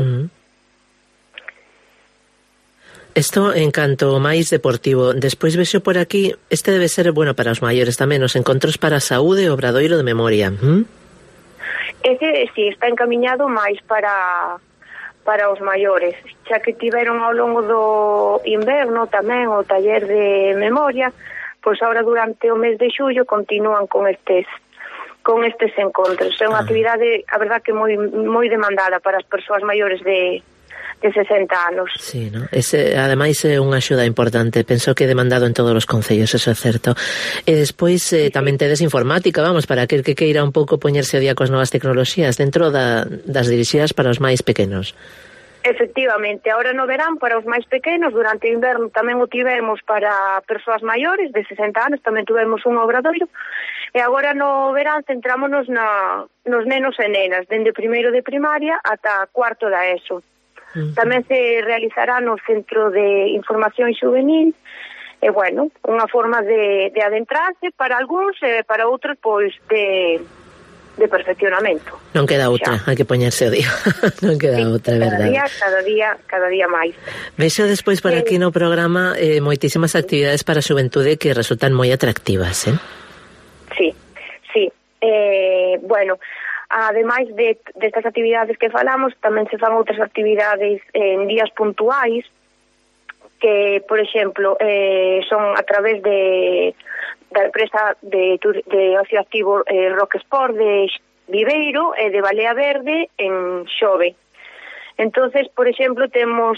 Isto en canto máis deportivo. Despois vexo por aquí, este debe ser bueno para os maiores tamén, os encontros para a saúde e obradoiro de memoria. Ese sí, está encamiñado máis para os maiores, xa que tiveron ao longo do inverno tamén o taller de memoria, pois agora durante o mes de xullo continúan con estes encontros. É unha actividade, a verdad, que moi demandada para as persoas maiores de 60 anos. Sí, ¿no? Ese, ademais, é unha axuda importante. Penso que é demandado en todos os concellos, eso é certo. E despois tamén tedes informática, vamos, para aquel que queira un pouco poñerse ao día coas novas tecnoloxías dentro das dirixidas para os máis pequenos. Efectivamente, ahora no verán para os máis pequenos, durante o inverno tamén o tivemos para persoas maiores de 60 anos, tamén tivemos un obradoiro, e agora no verán centrámonos nos nenos e nenas, dende primeiro de primaria ata cuarto da ESO. Tamén se realizará no Centro de Información Juvenil, e bueno, unha forma de adentrarse para algúns e para outros pois de perfeccionamento. Non queda outra, hai que poñerse o día. Non queda outra, é verdade. Cada día máis. Vexo despois por aquí no programa moitísimas actividades para a xuventude que resultan moi atractivas, Sí. Bueno, ademais destas actividades que falamos, tamén se fan outras actividades en días puntuais que, por exemplo, son a través da empresa de ocio activo Rock Sport de Viveiro e de Balea Verde en Xove. Entonces, por exemplo, temos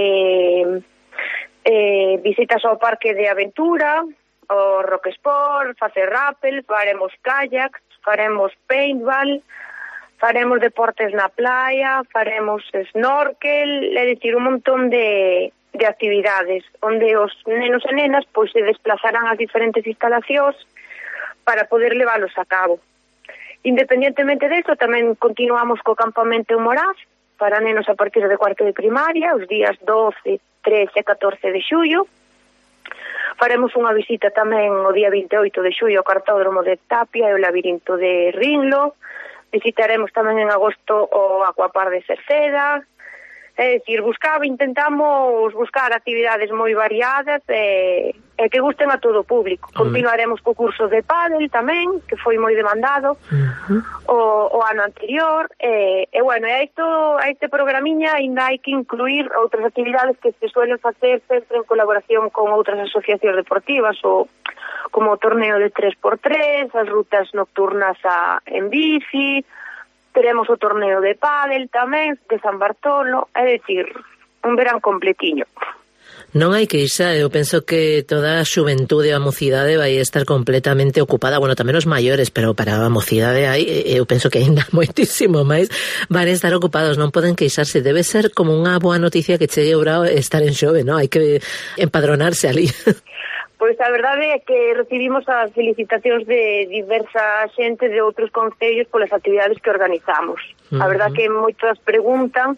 visitas ao parque de aventura, ao Rock Sport, facer rappel, faremos kayaks, faremos paintball, faremos deportes na playa, faremos snorkel, é dicir, un montón de actividades onde os nenos e nenas pois se desplazarán ás diferentes instalacións para poder leválos a cabo. Independentemente deso, tamén continuamos co campamento en Moraz para nenos a partir de cuarto de primaria, os días 12, 13 e 14 de xullo. Faremos unha visita tamén o día 28 de xullo ao cartódromo de Tapia e o labirinto de Rinlo. Visitaremos tamén en agosto o Aquapar de Cerceda. É dicir, intentamos buscar actividades moi variadas e que gusten a todo o público. Continuaremos co curso de pádel tamén, que foi moi demandado o ano anterior. E bueno, a este programiña ainda hai que incluir outras actividades que se suelen facer sempre en colaboración con outras asociacións deportivas, como o torneo de 3x3, as rutas nocturnas en bici, Teremos o torneo de pádel tamén, de San Bartolo, é dicir, un verán completiño. Non hai que irse, eu penso que toda a xuventude e a mocidade vai estar completamente ocupada, bueno, tamén os maiores, pero para a mocidade eu penso que ainda moitísimo máis van estar ocupados, non poden queixarse, debe ser como unha boa noticia que chegue Obrao estar en Xove, non? Hai que empadronarse ali. Pois a verdade é que recibimos as felicitacións de diversa xente de outros concellos polas actividades que organizamos. A verdade que moitas preguntan,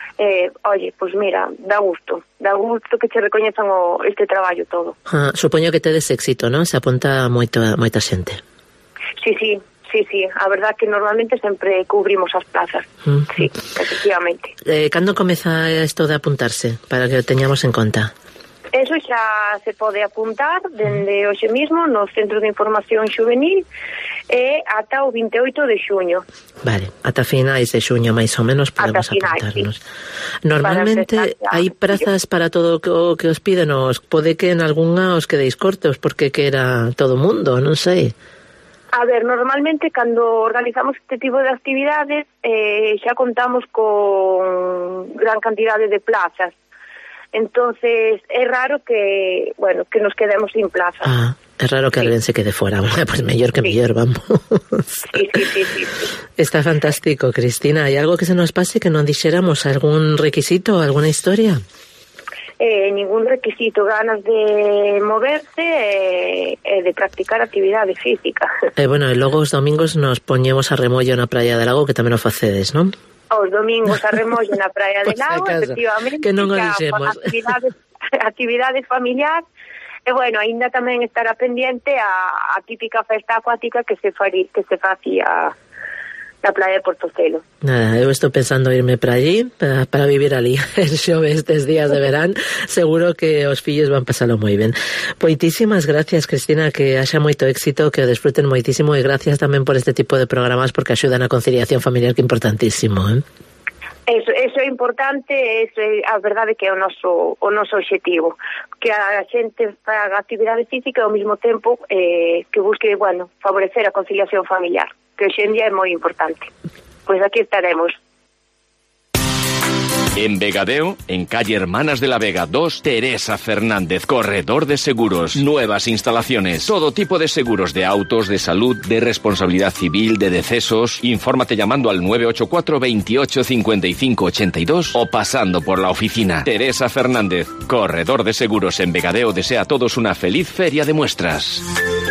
oye, pois mira, dá gusto que che recoñezan este traballo todo. Supoño que tedes éxito, non? Se apunta moita xente. Sí, a verdade que normalmente sempre cubrimos as plazas. Sí, efectivamente. Cando comeza isto de apuntarse, para que o teñamos en conta? Eso xa se pode apuntar dende hoxe mismo no Centro de Información Xuvenil e ata o 28 de xuño. Vale, ata finais de xuño máis ou menos podemos apuntarnos. Normalmente hai prazas para todo o que os piden, pode que en algunha os quedéis cortos porque quera todo o mundo, non sei. A ver, normalmente cando organizamos este tipo de actividades xa contamos con gran cantidade de plazas. Entonces, é raro que nos quedemos sin plaza. É raro que alguén se quede fora. Pues mellor que mellor, vamos. Sí. Está fantástico, Cristina. Hai algo que se nos pase que non dixéramos? Algún requisito, alguna historia? Ningún requisito, ganas de moverse e de practicar actividade física. Bueno, e logo os domingos nos poñemos a remollo na Praia del Lago, que tamén o facedes, non? Os domingos a remollo na Praia del Lago, efectivamente, que non o dixemos. Actividades familiares, e bueno, ainda tamén estará pendiente a típica festa acuática que se facía na Praia de Portocelo. Nada, eu estou pensando irme para allí, para vivir ali en Xove estes días de verán. Seguro que os fillos van pasalo moi ben. Moitísimas gracias, Cristina, que haxa moito éxito, que o desfruten moitísimo, e gracias tamén por este tipo de programas porque axudan a conciliación familiar, que é importantísimo, Eso é importante, a verdade que é o noso obxectivo, que a xente faga actividade física e ao mesmo tempo que busque, favorecer a conciliación familiar, que hoxe en día é moi importante. Pois aquí estaremos. En Vegadeo, en calle Hermanas de la Vega 2, Teresa Fernández, corredor de seguros, nuevas instalaciones, todo tipo de seguros de autos, de salud, de responsabilidad civil, de decesos. Infórmate llamando al 984 28 55 82 o pasando por la oficina. Teresa Fernández, corredor de seguros en Vegadeo, desea a todos una feliz feria de muestras.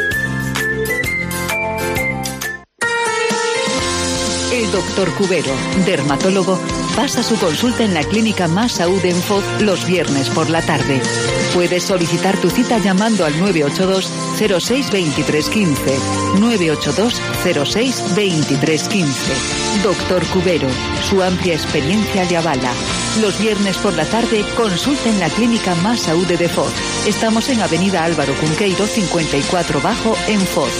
El doctor Cubero, dermatólogo, pasa su consulta en la clínica Más Salud en Foz los viernes por la tarde. Puedes solicitar tu cita llamando al 982 06 23 15. 982 06 23 15. Doctor Cubero, su amplia experiencia le avala. Los viernes por la tarde, consulta en la clínica Más Salud de Foz. Estamos en Avenida Álvaro Cunqueiro 54 Bajo en Foz.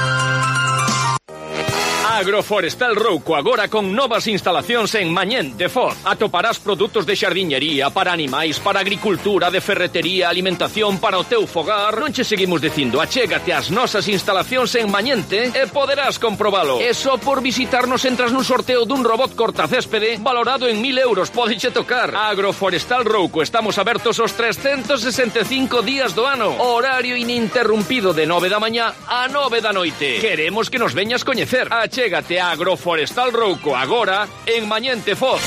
Agroforestal Rouco, agora con novas instalacións en Mañén de Foz. Atoparás produtos de xardiñería, para animais, para agricultura, de ferretería, alimentación, para o teu fogar. Non che seguimos dicindo, achégate ás nosas instalacións en Mañente e poderás comprobalo. E só por visitarnos entras nun sorteo dun robot cortacéspede valorado en 1.000 euros. Pódeche tocar. Agroforestal Rouco, estamos abertos os 365 días do ano. Horario ininterrumpido de 9 da mañá a 9 da noite. Queremos que nos veñas coñecer. Achégate a Agroforestal Rouco, agora en Mañente Foz.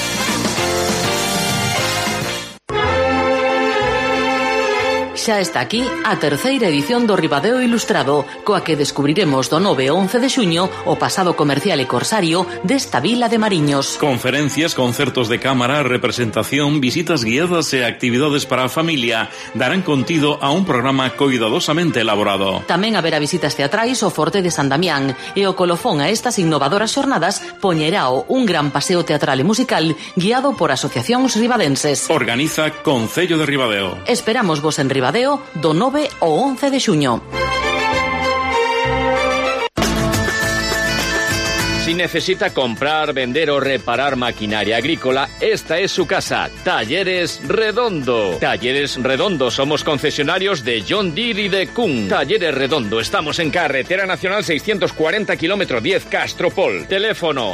Xa está aquí a terceira edición do Ribadeo Ilustrado, coa que descubriremos do 9 ao 11 de xuño o pasado comercial e corsario desta vila de Mariños. Conferencias, concertos de cámara, representación, visitas guiadas e actividades para a familia darán contido a un programa coidadosamente elaborado. Tamén haberá visitas teatrais ao Forte de San Damián e o colofón a estas innovadoras xornadas poñerao un gran paseo teatral e musical guiado por asociacións ribadenses. Organiza Concello de Ribadeo. Esperamos vos en Ribadeo do 9 ao 11 de xuño. Si necesita comprar, vender o reparar maquinaria agrícola, esta es su casa. Talleres Redondo. Talleres Redondo, somos concesionarios de John Deere y de Kuhn. Talleres Redondo, estamos en Carretera Nacional 640 kilómetro 10 Castropol. Teléfono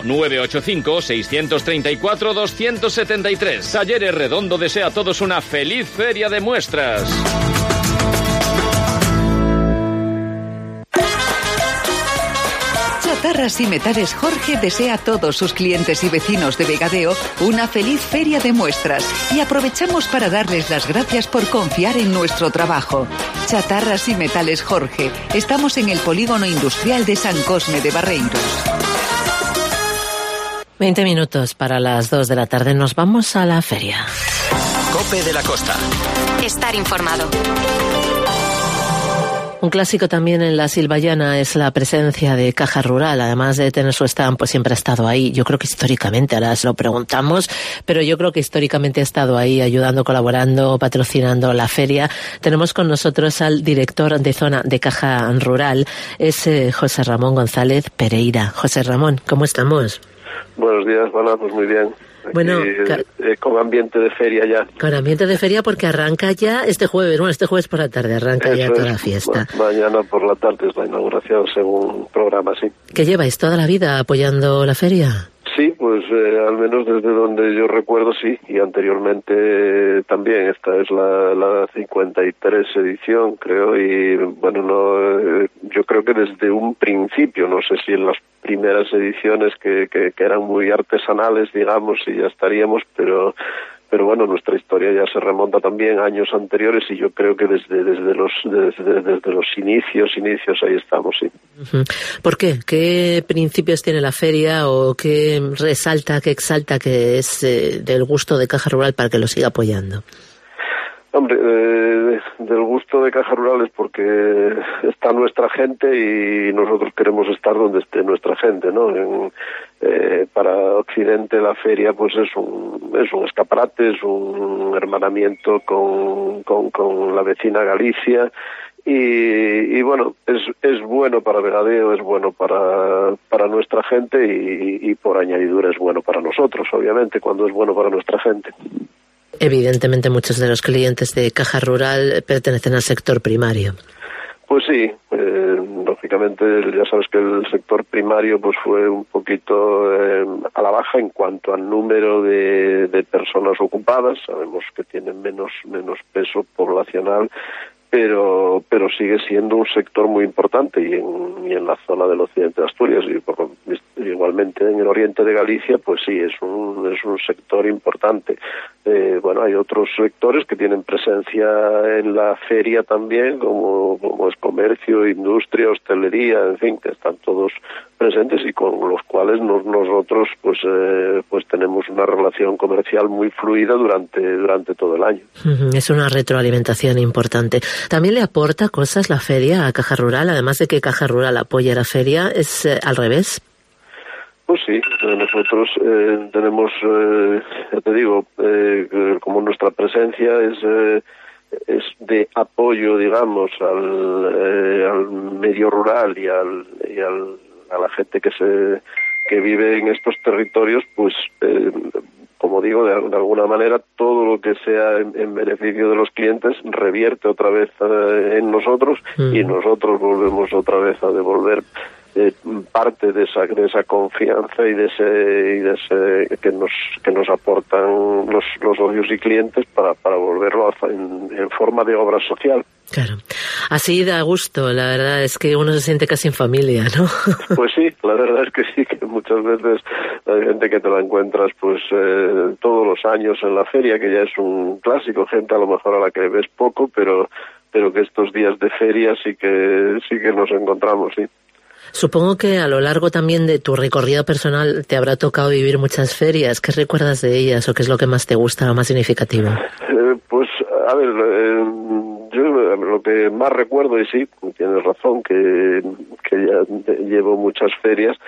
985-634-273. Talleres Redondo desea a todos una feliz feria de muestras. Chatarras y Metales Jorge desea a todos sus clientes y vecinos de Vegadeo una feliz feria de muestras y aprovechamos para darles las gracias por confiar en nuestro trabajo. Chatarras y Metales Jorge, estamos en el Polígono Industrial de San Cosme de Barreiros. 20 minutos para las 2 de la tarde, nos vamos a la feria. COPE de la Costa. Estar informado. Un clásico también en la Silvallana es la presencia de Caja Rural, además de tener su stand, pues siempre ha estado ahí. Yo creo que históricamente, ahora se lo preguntamos, pero yo creo que históricamente ha estado ahí ayudando, colaborando, patrocinando la feria. Tenemos con nosotros al director de zona de Caja Rural, es José Ramón González Pereira. José Ramón, ¿cómo estamos? Buenos días, bueno, pues muy bien. Bueno, con ambiente de feria ya. Con ambiente de feria porque arranca ya este jueves por la tarde arranca ya toda la fiesta. Mañana por la tarde es la inauguración según programa, sí. ¿Qué lleváis toda la vida apoyando la feria? Sí, pues al menos desde donde yo recuerdo sí, y anteriormente también. Esta es la 53 edición, creo, y bueno, yo creo que desde un principio, no sé si en las primeras ediciones que eran muy artesanales, digamos, y ya estaríamos, pero bueno, nuestra historia ya se remonta también a años anteriores y yo creo que desde los inicios ahí estamos, sí. ¿Por qué? ¿Qué principios tiene la feria o qué resalta, qué exalta que es del gusto de Caja Rural para que lo siga apoyando? Hombre, del gusto de Caja Rural es porque está nuestra gente y nosotros queremos estar donde esté nuestra gente, ¿no? Para Occidente la feria pues es un escaparate, es un hermanamiento con la vecina Galicia y bueno, es bueno para Vegadeo, es bueno para nuestra gente y por añadidura es bueno para nosotros, obviamente, cuando es bueno para nuestra gente. Evidentemente muchos de los clientes de Caja Rural pertenecen al sector primario. Pues sí, lógicamente ya sabes que el sector primario pues fue un poquito a la baja en cuanto al número de personas ocupadas. Sabemos que tienen menos peso poblacional, pero sigue siendo un sector muy importante y en la zona del occidente de Asturias y igualmente en el oriente de Galicia, pues sí, es un sector importante. Bueno, hay otros sectores que tienen presencia en la feria también, como es comercio, industria, hostelería, en fin, que están todos presentes y con los cuales nosotros pues tenemos una relación comercial muy fluida durante todo el año. Es una retroalimentación importante. ¿También le aporta cosas la feria a Caja Rural? Además de que Caja Rural apoya la feria, ¿es al revés? Pues sí, nosotros tenemos, ya te digo, como nuestra presencia es de apoyo, digamos, al medio rural y a la gente que vive en estos territorios, pues como digo, de alguna manera todo lo que sea en beneficio de los clientes revierte otra vez en nosotros y nosotros volvemos otra vez a devolver parte de esa confianza y de ese que nos aportan los socios y clientes para volverlo en forma de obra social. Claro, así da gusto, la verdad es que uno se siente casi en familia, ¿no? Pues sí, la verdad es que sí, que muchas veces hay gente que te la encuentras pues todos los años en la feria, que ya es un clásico, gente a lo mejor a la que ves poco, pero que estos días de feria sí que nos encontramos, sí. Supongo que a lo largo también de tu recorrido personal te habrá tocado vivir muchas ferias. ¿Qué recuerdas de ellas o qué es lo que más te gusta, lo más significativo? Pues, a ver, yo lo que más recuerdo, y sí, tienes razón, que ya llevo muchas ferias,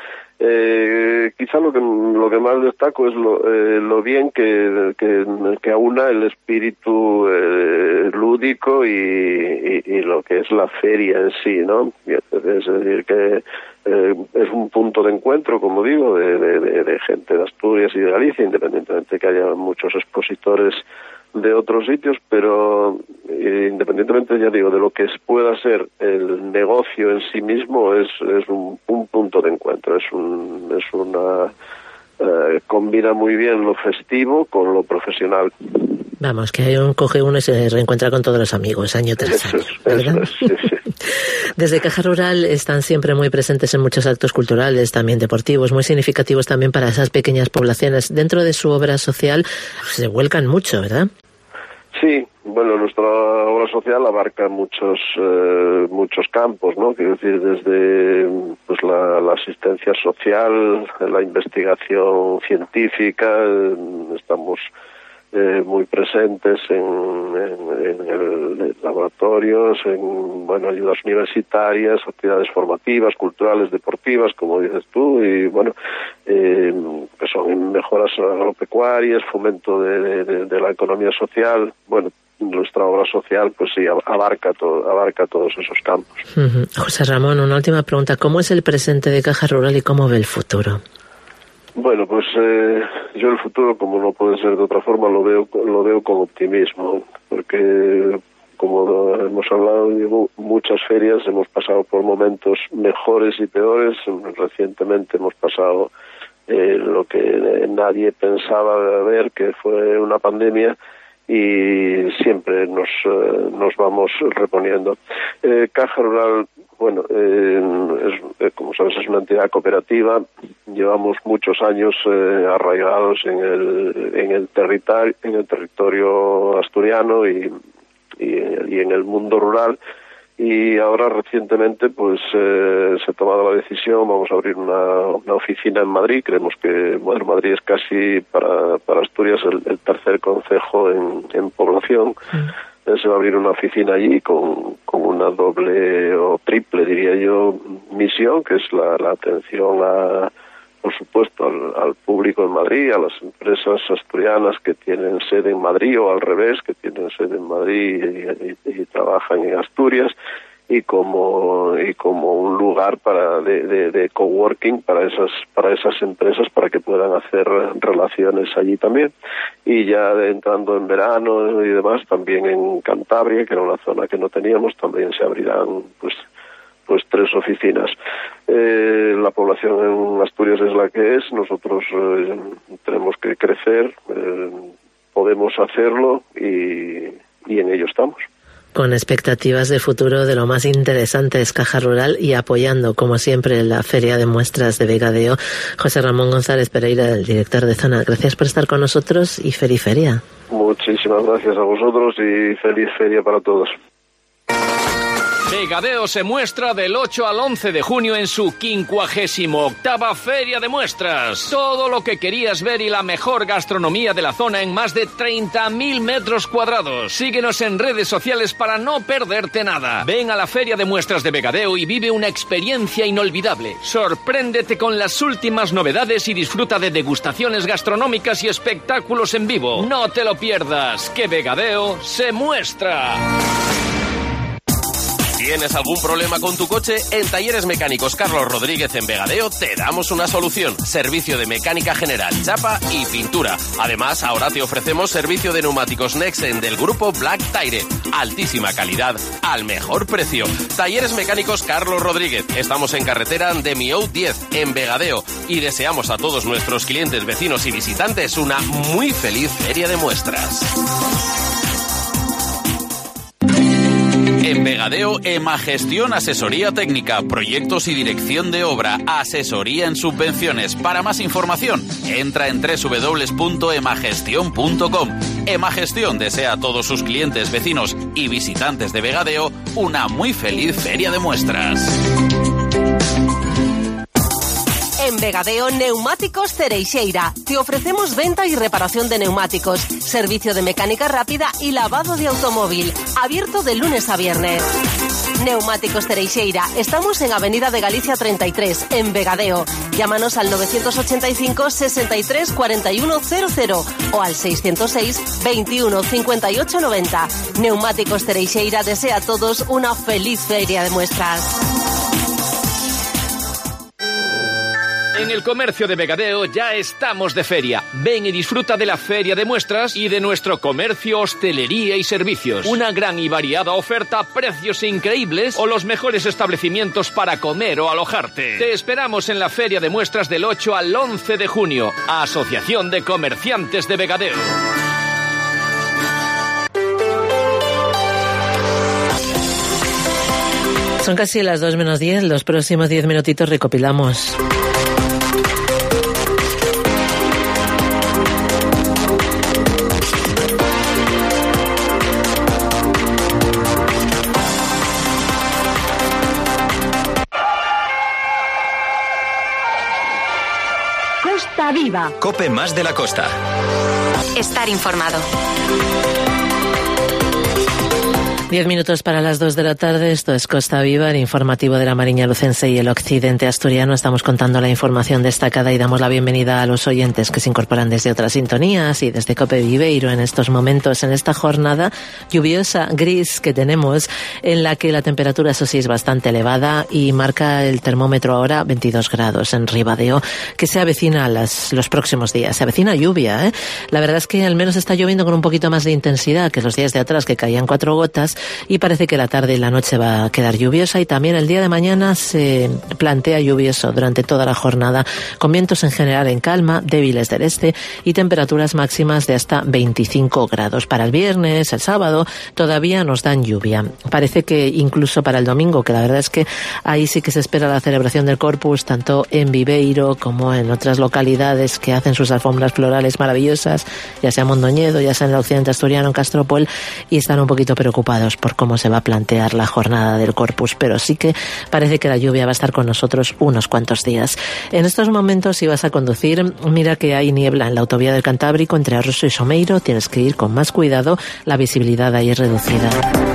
quizá lo que más destaco es lo bien que aúna el espíritu lúdico y lo que es la feria en sí, ¿no? Es decir, que es un punto de encuentro, como digo, de gente de Asturias y de Galicia, independientemente de que haya muchos expositores de otros sitios, pero independientemente, ya digo, de lo que pueda ser el negocio en sí mismo, es un punto de encuentro, es una combina muy bien lo festivo con lo profesional. Vamos, que coge uno y se reencuentra con todos los amigos año tras año, ¿verdad? Sí. Desde Caja Rural están siempre muy presentes en muchos actos culturales, también deportivos, muy significativos también para esas pequeñas poblaciones. Dentro de su obra social se vuelcan mucho, ¿verdad? Sí, bueno, nuestra obra social abarca muchos campos, ¿no? Quiero decir, desde pues la asistencia social, la investigación científica, estamos muy presentes en laboratorios, en ayudas universitarias, actividades formativas, culturales, deportivas, como dices tú, y que son en mejoras agropecuarias, fomento de la economía social. Bueno, nuestra obra social, pues sí, abarca todos esos campos. José Ramón, una última pregunta: ¿cómo es el presente de Caja Rural y cómo ve el futuro? Bueno, pues yo el futuro, como no puede ser de otra forma, lo veo con optimismo, porque como hemos hablado, llevo muchas ferias, hemos pasado por momentos mejores y peores. Recientemente hemos pasado lo que nadie pensaba ver, que fue una pandemia, y siempre nos vamos reponiendo. Caja Rural, como sabes, es una entidad cooperativa. Llevamos muchos años arraigados en el territorio asturiano y en el mundo rural. Y ahora recientemente pues se ha tomado la decisión, vamos a abrir una oficina en Madrid. Creemos que Madrid es casi para Asturias el tercer concejo en población. Se va a abrir una oficina allí con una doble o triple, diría yo, misión, que es la atención por supuesto al público en Madrid, a las empresas asturianas que tienen sede en Madrid, o al revés, que tienen sede en Madrid y trabajan en Asturias, y como un lugar de coworking para esas empresas, para que puedan hacer relaciones allí también. Y ya entrando en verano y demás, también en Cantabria, que era una zona que no teníamos, también se abrirán pues 3 oficinas. La población en Asturias es la que es. Nosotros tenemos que crecer, podemos hacerlo, y en ello estamos. Con expectativas de futuro de lo más interesante es Caja Rural, y apoyando, como siempre, la Feria de Muestras de Vegadeo. José Ramón González Pereira, el director de zona, gracias por estar con nosotros y feliz feria. Muchísimas gracias a vosotros y feliz feria para todos. Vegadeo se muestra del 8 al 11 de junio en su 58ª Feria de Muestras. Todo lo que querías ver y la mejor gastronomía de la zona en más de 30.000 metros cuadrados. Síguenos en redes sociales para no perderte nada. Ven a la Feria de Muestras de Vegadeo y vive una experiencia inolvidable. Sorpréndete con las últimas novedades y disfruta de degustaciones gastronómicas y espectáculos en vivo. No te lo pierdas, que Vegadeo se muestra. ¿Tienes algún problema con tu coche? En Talleres Mecánicos Carlos Rodríguez en Vegadeo te damos una solución. Servicio de mecánica general, chapa y pintura. Además, ahora te ofrecemos servicio de neumáticos Nexen del grupo Black Tire. Altísima calidad, al mejor precio. Talleres Mecánicos Carlos Rodríguez. Estamos en carretera de Miou 10, en Vegadeo. Y deseamos a todos nuestros clientes, vecinos y visitantes una muy feliz feria de muestras. En Vegadeo, Emagestión Asesoría Técnica, Proyectos y Dirección de Obra, Asesoría en Subvenciones. Para más información, entra en www.emagestion.com. Emagestión desea a todos sus clientes, vecinos y visitantes de Vegadeo una muy feliz feria de muestras. En Vegadeo, Neumáticos Cereixeira. Te ofrecemos venta y reparación de neumáticos, servicio de mecánica rápida y lavado de automóvil. Abierto de lunes a viernes. Neumáticos Cereixeira. Estamos en Avenida de Galicia 33, en Vegadeo. Llámanos al 985 63 41 00 o al 606 21 58 90. Neumáticos Cereixeira desea a todos una feliz feria de muestras. En el comercio de Vegadeo ya estamos de feria. Ven y disfruta de la feria de muestras y de nuestro comercio, hostelería y servicios. Una gran y variada oferta, precios increíbles o los mejores establecimientos para comer o alojarte. Te esperamos en la feria de muestras del 8 al 11 de junio. Asociación de Comerciantes de Vegadeo. Son casi las 2 menos 10. Los próximos 10 minutitos recopilamos. Costa Viva. Cope más de la costa. Estar informado. 10 minutos para las 2 de la tarde. Esto es Costa Viva, el informativo de la Mariña Lucense y el occidente asturiano. Estamos contando la información destacada y damos la bienvenida a los oyentes que se incorporan desde otras sintonías y desde Cope Viveiro en estos momentos, en esta jornada lluviosa, gris que tenemos, en la que la temperatura, eso sí, es bastante elevada y marca el termómetro ahora 22 grados en Ribadeo, que se avecina a los próximos días. Se avecina lluvia, ¿eh? La verdad es que al menos está lloviendo con un poquito más de intensidad que los días de atrás, que caían 4 gotas. Y parece que la tarde y la noche va a quedar lluviosa y también el día de mañana se plantea lluvioso durante toda la jornada, con vientos en general en calma, débiles del este y temperaturas máximas de hasta 25 grados. Para el viernes, el sábado, todavía nos dan lluvia. Parece que incluso para el domingo, que la verdad es que ahí sí que se espera la celebración del Corpus, tanto en Viveiro como en otras localidades que hacen sus alfombras florales maravillosas, ya sea en Mondoñedo, ya sea en el occidente asturiano, en Castropol, y están un poquito preocupados por cómo se va a plantear la jornada del Corpus, pero sí que parece que la lluvia va a estar con nosotros unos cuantos días. En estos momentos, si vas a conducir, mira que hay niebla en la autovía del Cantábrico entre Arroso y Someiro, tienes que ir con más cuidado, la visibilidad ahí es reducida.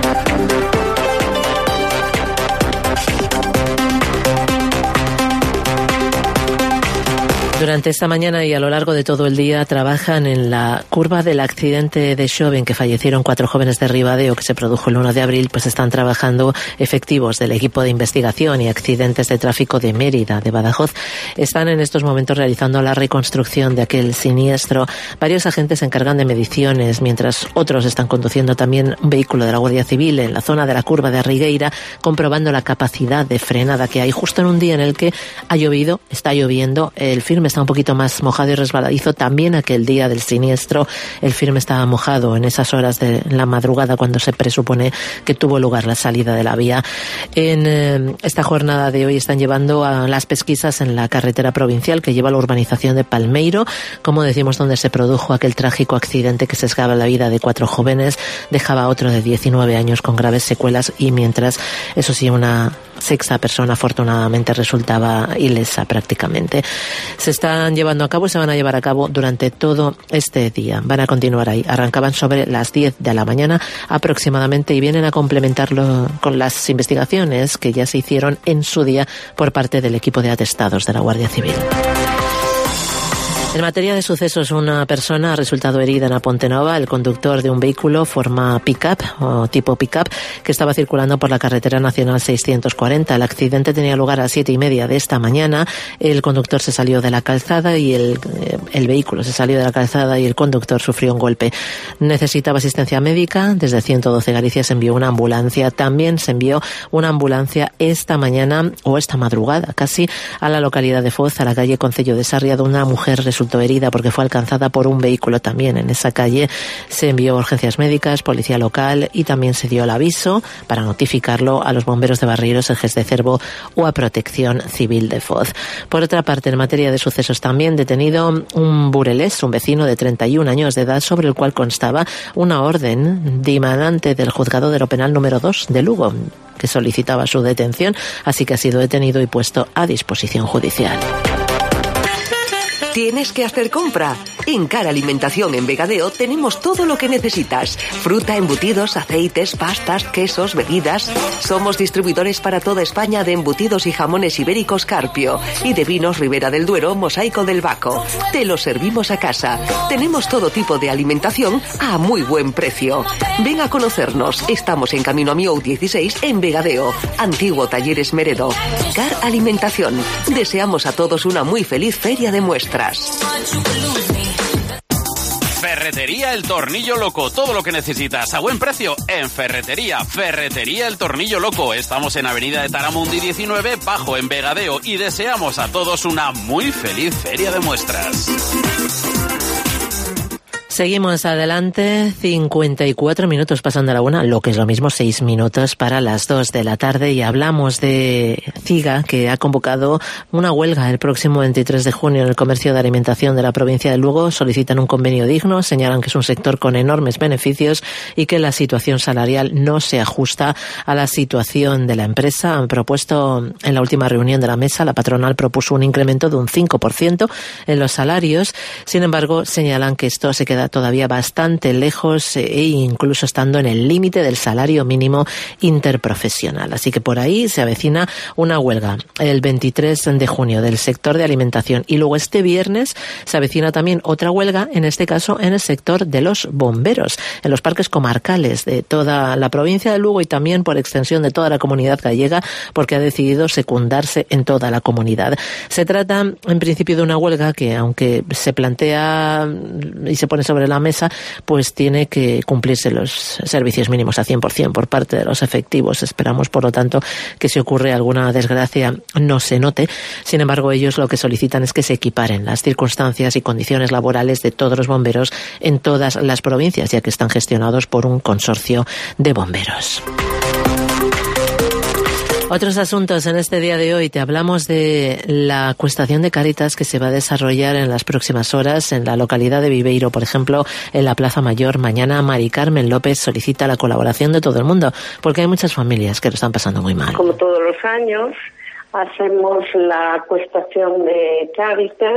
Durante esta mañana y a lo largo de todo el día trabajan en la curva del accidente de Xove en que fallecieron 4 jóvenes de Ribadeo, que se produjo el 1 de abril, pues están trabajando efectivos del equipo de investigación y accidentes de tráfico de Mérida, de Badajoz. Están en estos momentos realizando la reconstrucción de aquel siniestro. Varios agentes se encargan de mediciones, mientras otros están conduciendo también un vehículo de la Guardia Civil en la zona de la curva de Arrigueira, comprobando la capacidad de frenada que hay justo en un día en el que ha llovido, está lloviendo, el firme está un poquito más mojado y resbaladizo. También aquel día del siniestro el firme estaba mojado en esas horas de la madrugada cuando se presupone que tuvo lugar la salida de la vía. En esta jornada de hoy están llevando a las pesquisas en la carretera provincial que lleva a la urbanización de Palmeiro, como decimos, donde se produjo aquel trágico accidente que sesgaba la vida de 4 jóvenes, dejaba a otro de 19 años con graves secuelas y mientras, eso sí, una sexta persona afortunadamente resultaba ilesa prácticamente. Se están llevando a cabo y se van a llevar a cabo durante todo este día. Van a continuar ahí. Arrancaban sobre las 10 de la mañana aproximadamente y vienen a complementarlo con las investigaciones que ya se hicieron en su día por parte del equipo de atestados de la Guardia Civil. En materia de sucesos, una persona ha resultado herida en Apontenova. El conductor de un vehículo forma pick-up o tipo pick-up que estaba circulando por la carretera nacional 640. El accidente tenía lugar a las 7:30 de esta mañana. El conductor se salió de la calzada y el vehículo se salió de la calzada y el conductor sufrió un golpe. Necesitaba asistencia médica. Desde 112 Galicia se envió una ambulancia. También se envió una ambulancia esta mañana o esta madrugada casi a la localidad de Foz, a la calle Concello de Sarria, donde una mujer resultó herida porque fue alcanzada por un vehículo también en esa calle. Se envió urgencias médicas, policía local y también se dio el aviso para notificarlo a los bomberos de Barreiros, Ejes de Cervo o a Protección Civil de Foz. Por otra parte, en materia de sucesos también detenido un burelés, un vecino de 31 años de edad, sobre el cual constaba una orden dimanante del Juzgado de lo Penal número 2 de Lugo, que solicitaba su detención, así que ha sido detenido y puesto a disposición judicial. ¿Tienes que hacer compra? En Car Alimentación en Vegadeo tenemos todo lo que necesitas. Fruta, embutidos, aceites, pastas, quesos, bebidas. Somos distribuidores para toda España de embutidos y jamones ibéricos Carpio y de vinos Ribera del Duero, Mosaico del Baco. Te los servimos a casa. Tenemos todo tipo de alimentación a muy buen precio. Ven a conocernos. Estamos en Camino a Miou 16 en Vegadeo, antiguo Talleres Meredo. Car Alimentación. Deseamos a todos una muy feliz feria de muestras. Ferretería El Tornillo Loco. Todo lo que necesitas a buen precio en Ferretería. Ferretería El Tornillo Loco. Estamos en Avenida de Taramundi 19, bajo en Vegadeo, y deseamos a todos una muy feliz feria de muestras. Seguimos adelante, 54 minutos pasando la 1, lo que es lo mismo, 6 minutos para las 2 de la tarde, y hablamos de CIGA, que ha convocado una huelga el próximo 23 de junio en el comercio de alimentación de la provincia de Lugo. Solicitan un convenio digno, señalan que es un sector con enormes beneficios y que la situación salarial no se ajusta a la situación de la empresa. Han propuesto, en la última reunión de la mesa, la patronal propuso un incremento de un 5% en los salarios. Sin embargo, señalan que esto se queda todavía bastante lejos e incluso estando en el límite del salario mínimo interprofesional. Así que por ahí se avecina una huelga el 23 de junio del sector de alimentación, y luego este viernes se avecina también otra huelga, en este caso en el sector de los bomberos, en los parques comarcales de toda la provincia de Lugo y también por extensión de toda la comunidad gallega, porque ha decidido secundarse en toda la comunidad. Se trata en principio de una huelga que, aunque se plantea y se pone sobre la mesa, pues tiene que cumplirse los servicios mínimos a 100% por parte de los efectivos. Esperamos, por lo tanto, que si ocurre alguna desgracia no se note. Sin embargo, ellos lo que solicitan es que se equiparen las circunstancias y condiciones laborales de todos los bomberos en todas las provincias, ya que están gestionados por un consorcio de bomberos. Otros asuntos en este día de hoy. Te hablamos de la acuestación de Cáritas que se va a desarrollar en las próximas horas en la localidad de Viveiro, por ejemplo, en la Plaza Mayor. Mañana Mari Carmen López solicita la colaboración de todo el mundo, porque hay muchas familias que lo están pasando muy mal. Como todos los años, hacemos la acuestación de Cáritas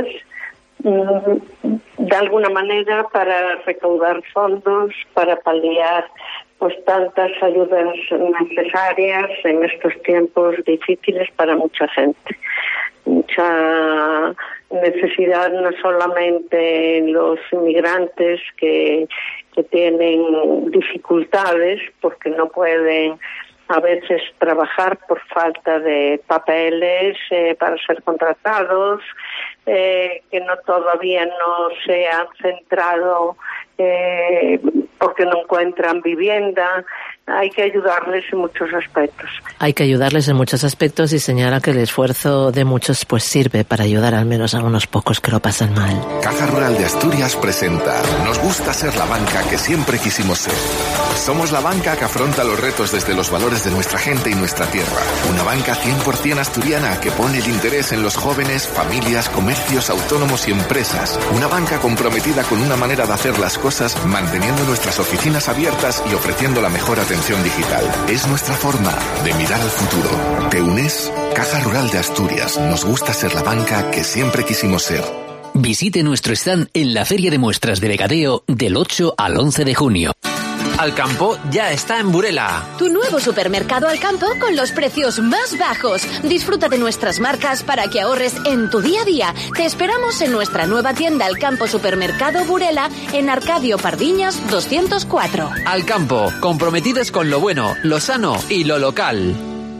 de alguna manera para recaudar fondos, para paliar pues tantas ayudas necesarias en estos tiempos difíciles para mucha gente. Mucha necesidad, no solamente los inmigrantes que tienen dificultades porque no pueden a veces trabajar por falta de papeles para ser contratados, que todavía no se han centrado porque no encuentran vivienda. Hay que ayudarles en muchos aspectos. Hay que ayudarles en muchos aspectos, y señala que el esfuerzo de muchos pues sirve para ayudar al menos a unos pocos que lo pasan mal. Caja Rural de Asturias presenta: nos gusta ser la banca que siempre quisimos ser. Somos la banca que afronta los retos desde los valores de nuestra gente y nuestra tierra. Una banca 100% asturiana que pone el interés en los jóvenes, familias, comercios, autónomos y empresas. Una banca comprometida con una manera de hacer las cosas, manteniendo nuestras oficinas abiertas y ofreciendo la mejor atención digital. Es nuestra forma de mirar al futuro. ¿Te unes? Caja Rural de Asturias. Nos gusta ser la banca que siempre quisimos ser. Visite nuestro stand en la Feria de Muestras de Vegadeo del 8 al 11 de junio. Alcampo ya está en Burela. Tu nuevo supermercado Alcampo con los precios más bajos. Disfruta de nuestras marcas para que ahorres en tu día a día. Te esperamos en nuestra nueva tienda Alcampo Supermercado Burela en Arcadio Pardiñas 204. Alcampo, comprometidos con lo bueno, lo sano y lo local.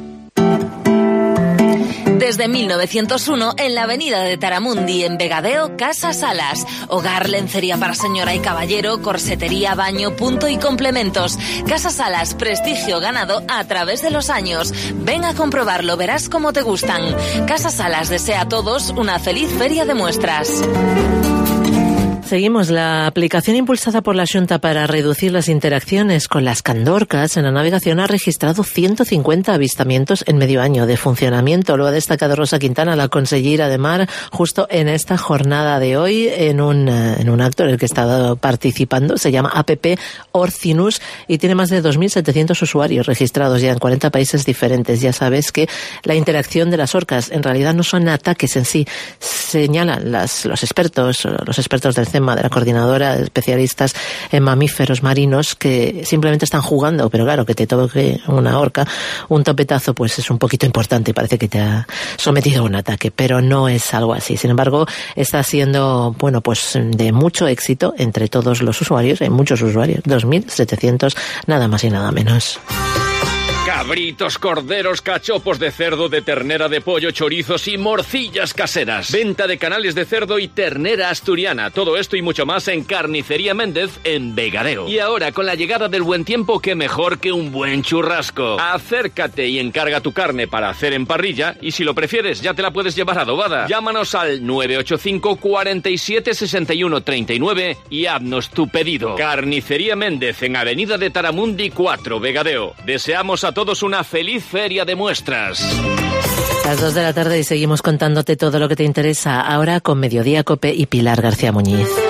Desde 1901, en la avenida de Taramundi, en Vegadeo, Casa Salas. Hogar, lencería para señora y caballero, corsetería, baño, punto y complementos. Casa Salas, prestigio ganado a través de los años. Ven a comprobarlo, verás cómo te gustan. Casa Salas desea a todos una feliz feria de muestras. Seguimos. La aplicación impulsada por la Xunta para reducir las interacciones con las candorcas en la navegación ha registrado 150 avistamientos en medio año de funcionamiento. Lo ha destacado Rosa Quintana, la consellera de Mar, justo en esta jornada de hoy, en un acto en el que ha estado participando. Se llama APP Orcinus y tiene más de 2.700 usuarios registrados ya en 40 países diferentes. Ya sabes que la interacción de las orcas en realidad no son ataques en sí, señalan los expertos del CEMA, de la coordinadora de especialistas en mamíferos marinos, que simplemente están jugando, pero claro, que te toque una orca, un topetazo, pues es un poquito importante y parece que te ha sometido a un ataque, pero no es algo así. Sin embargo, está siendo, bueno, pues de mucho éxito entre todos los usuarios, hay muchos usuarios, 2.700, nada más y nada menos. Cabritos, corderos, cachopos de cerdo, de ternera, de pollo, chorizos y morcillas caseras. Venta de canales de cerdo y ternera asturiana. Todo esto y mucho más en Carnicería Méndez, en Vegadeo. Y ahora, con la llegada del buen tiempo, qué mejor que un buen churrasco. Acércate y encarga tu carne para hacer en parrilla, y si lo prefieres, ya te la puedes llevar adobada. Llámanos al 985 47 61 39 y haznos tu pedido. Carnicería Méndez, en Avenida de Taramundi 4, Vegadeo. Deseamos a todos una feliz feria de muestras. Las 2 de la tarde y seguimos contándote todo lo que te interesa, ahora con Mediodía Cope y Pilar García Muñiz.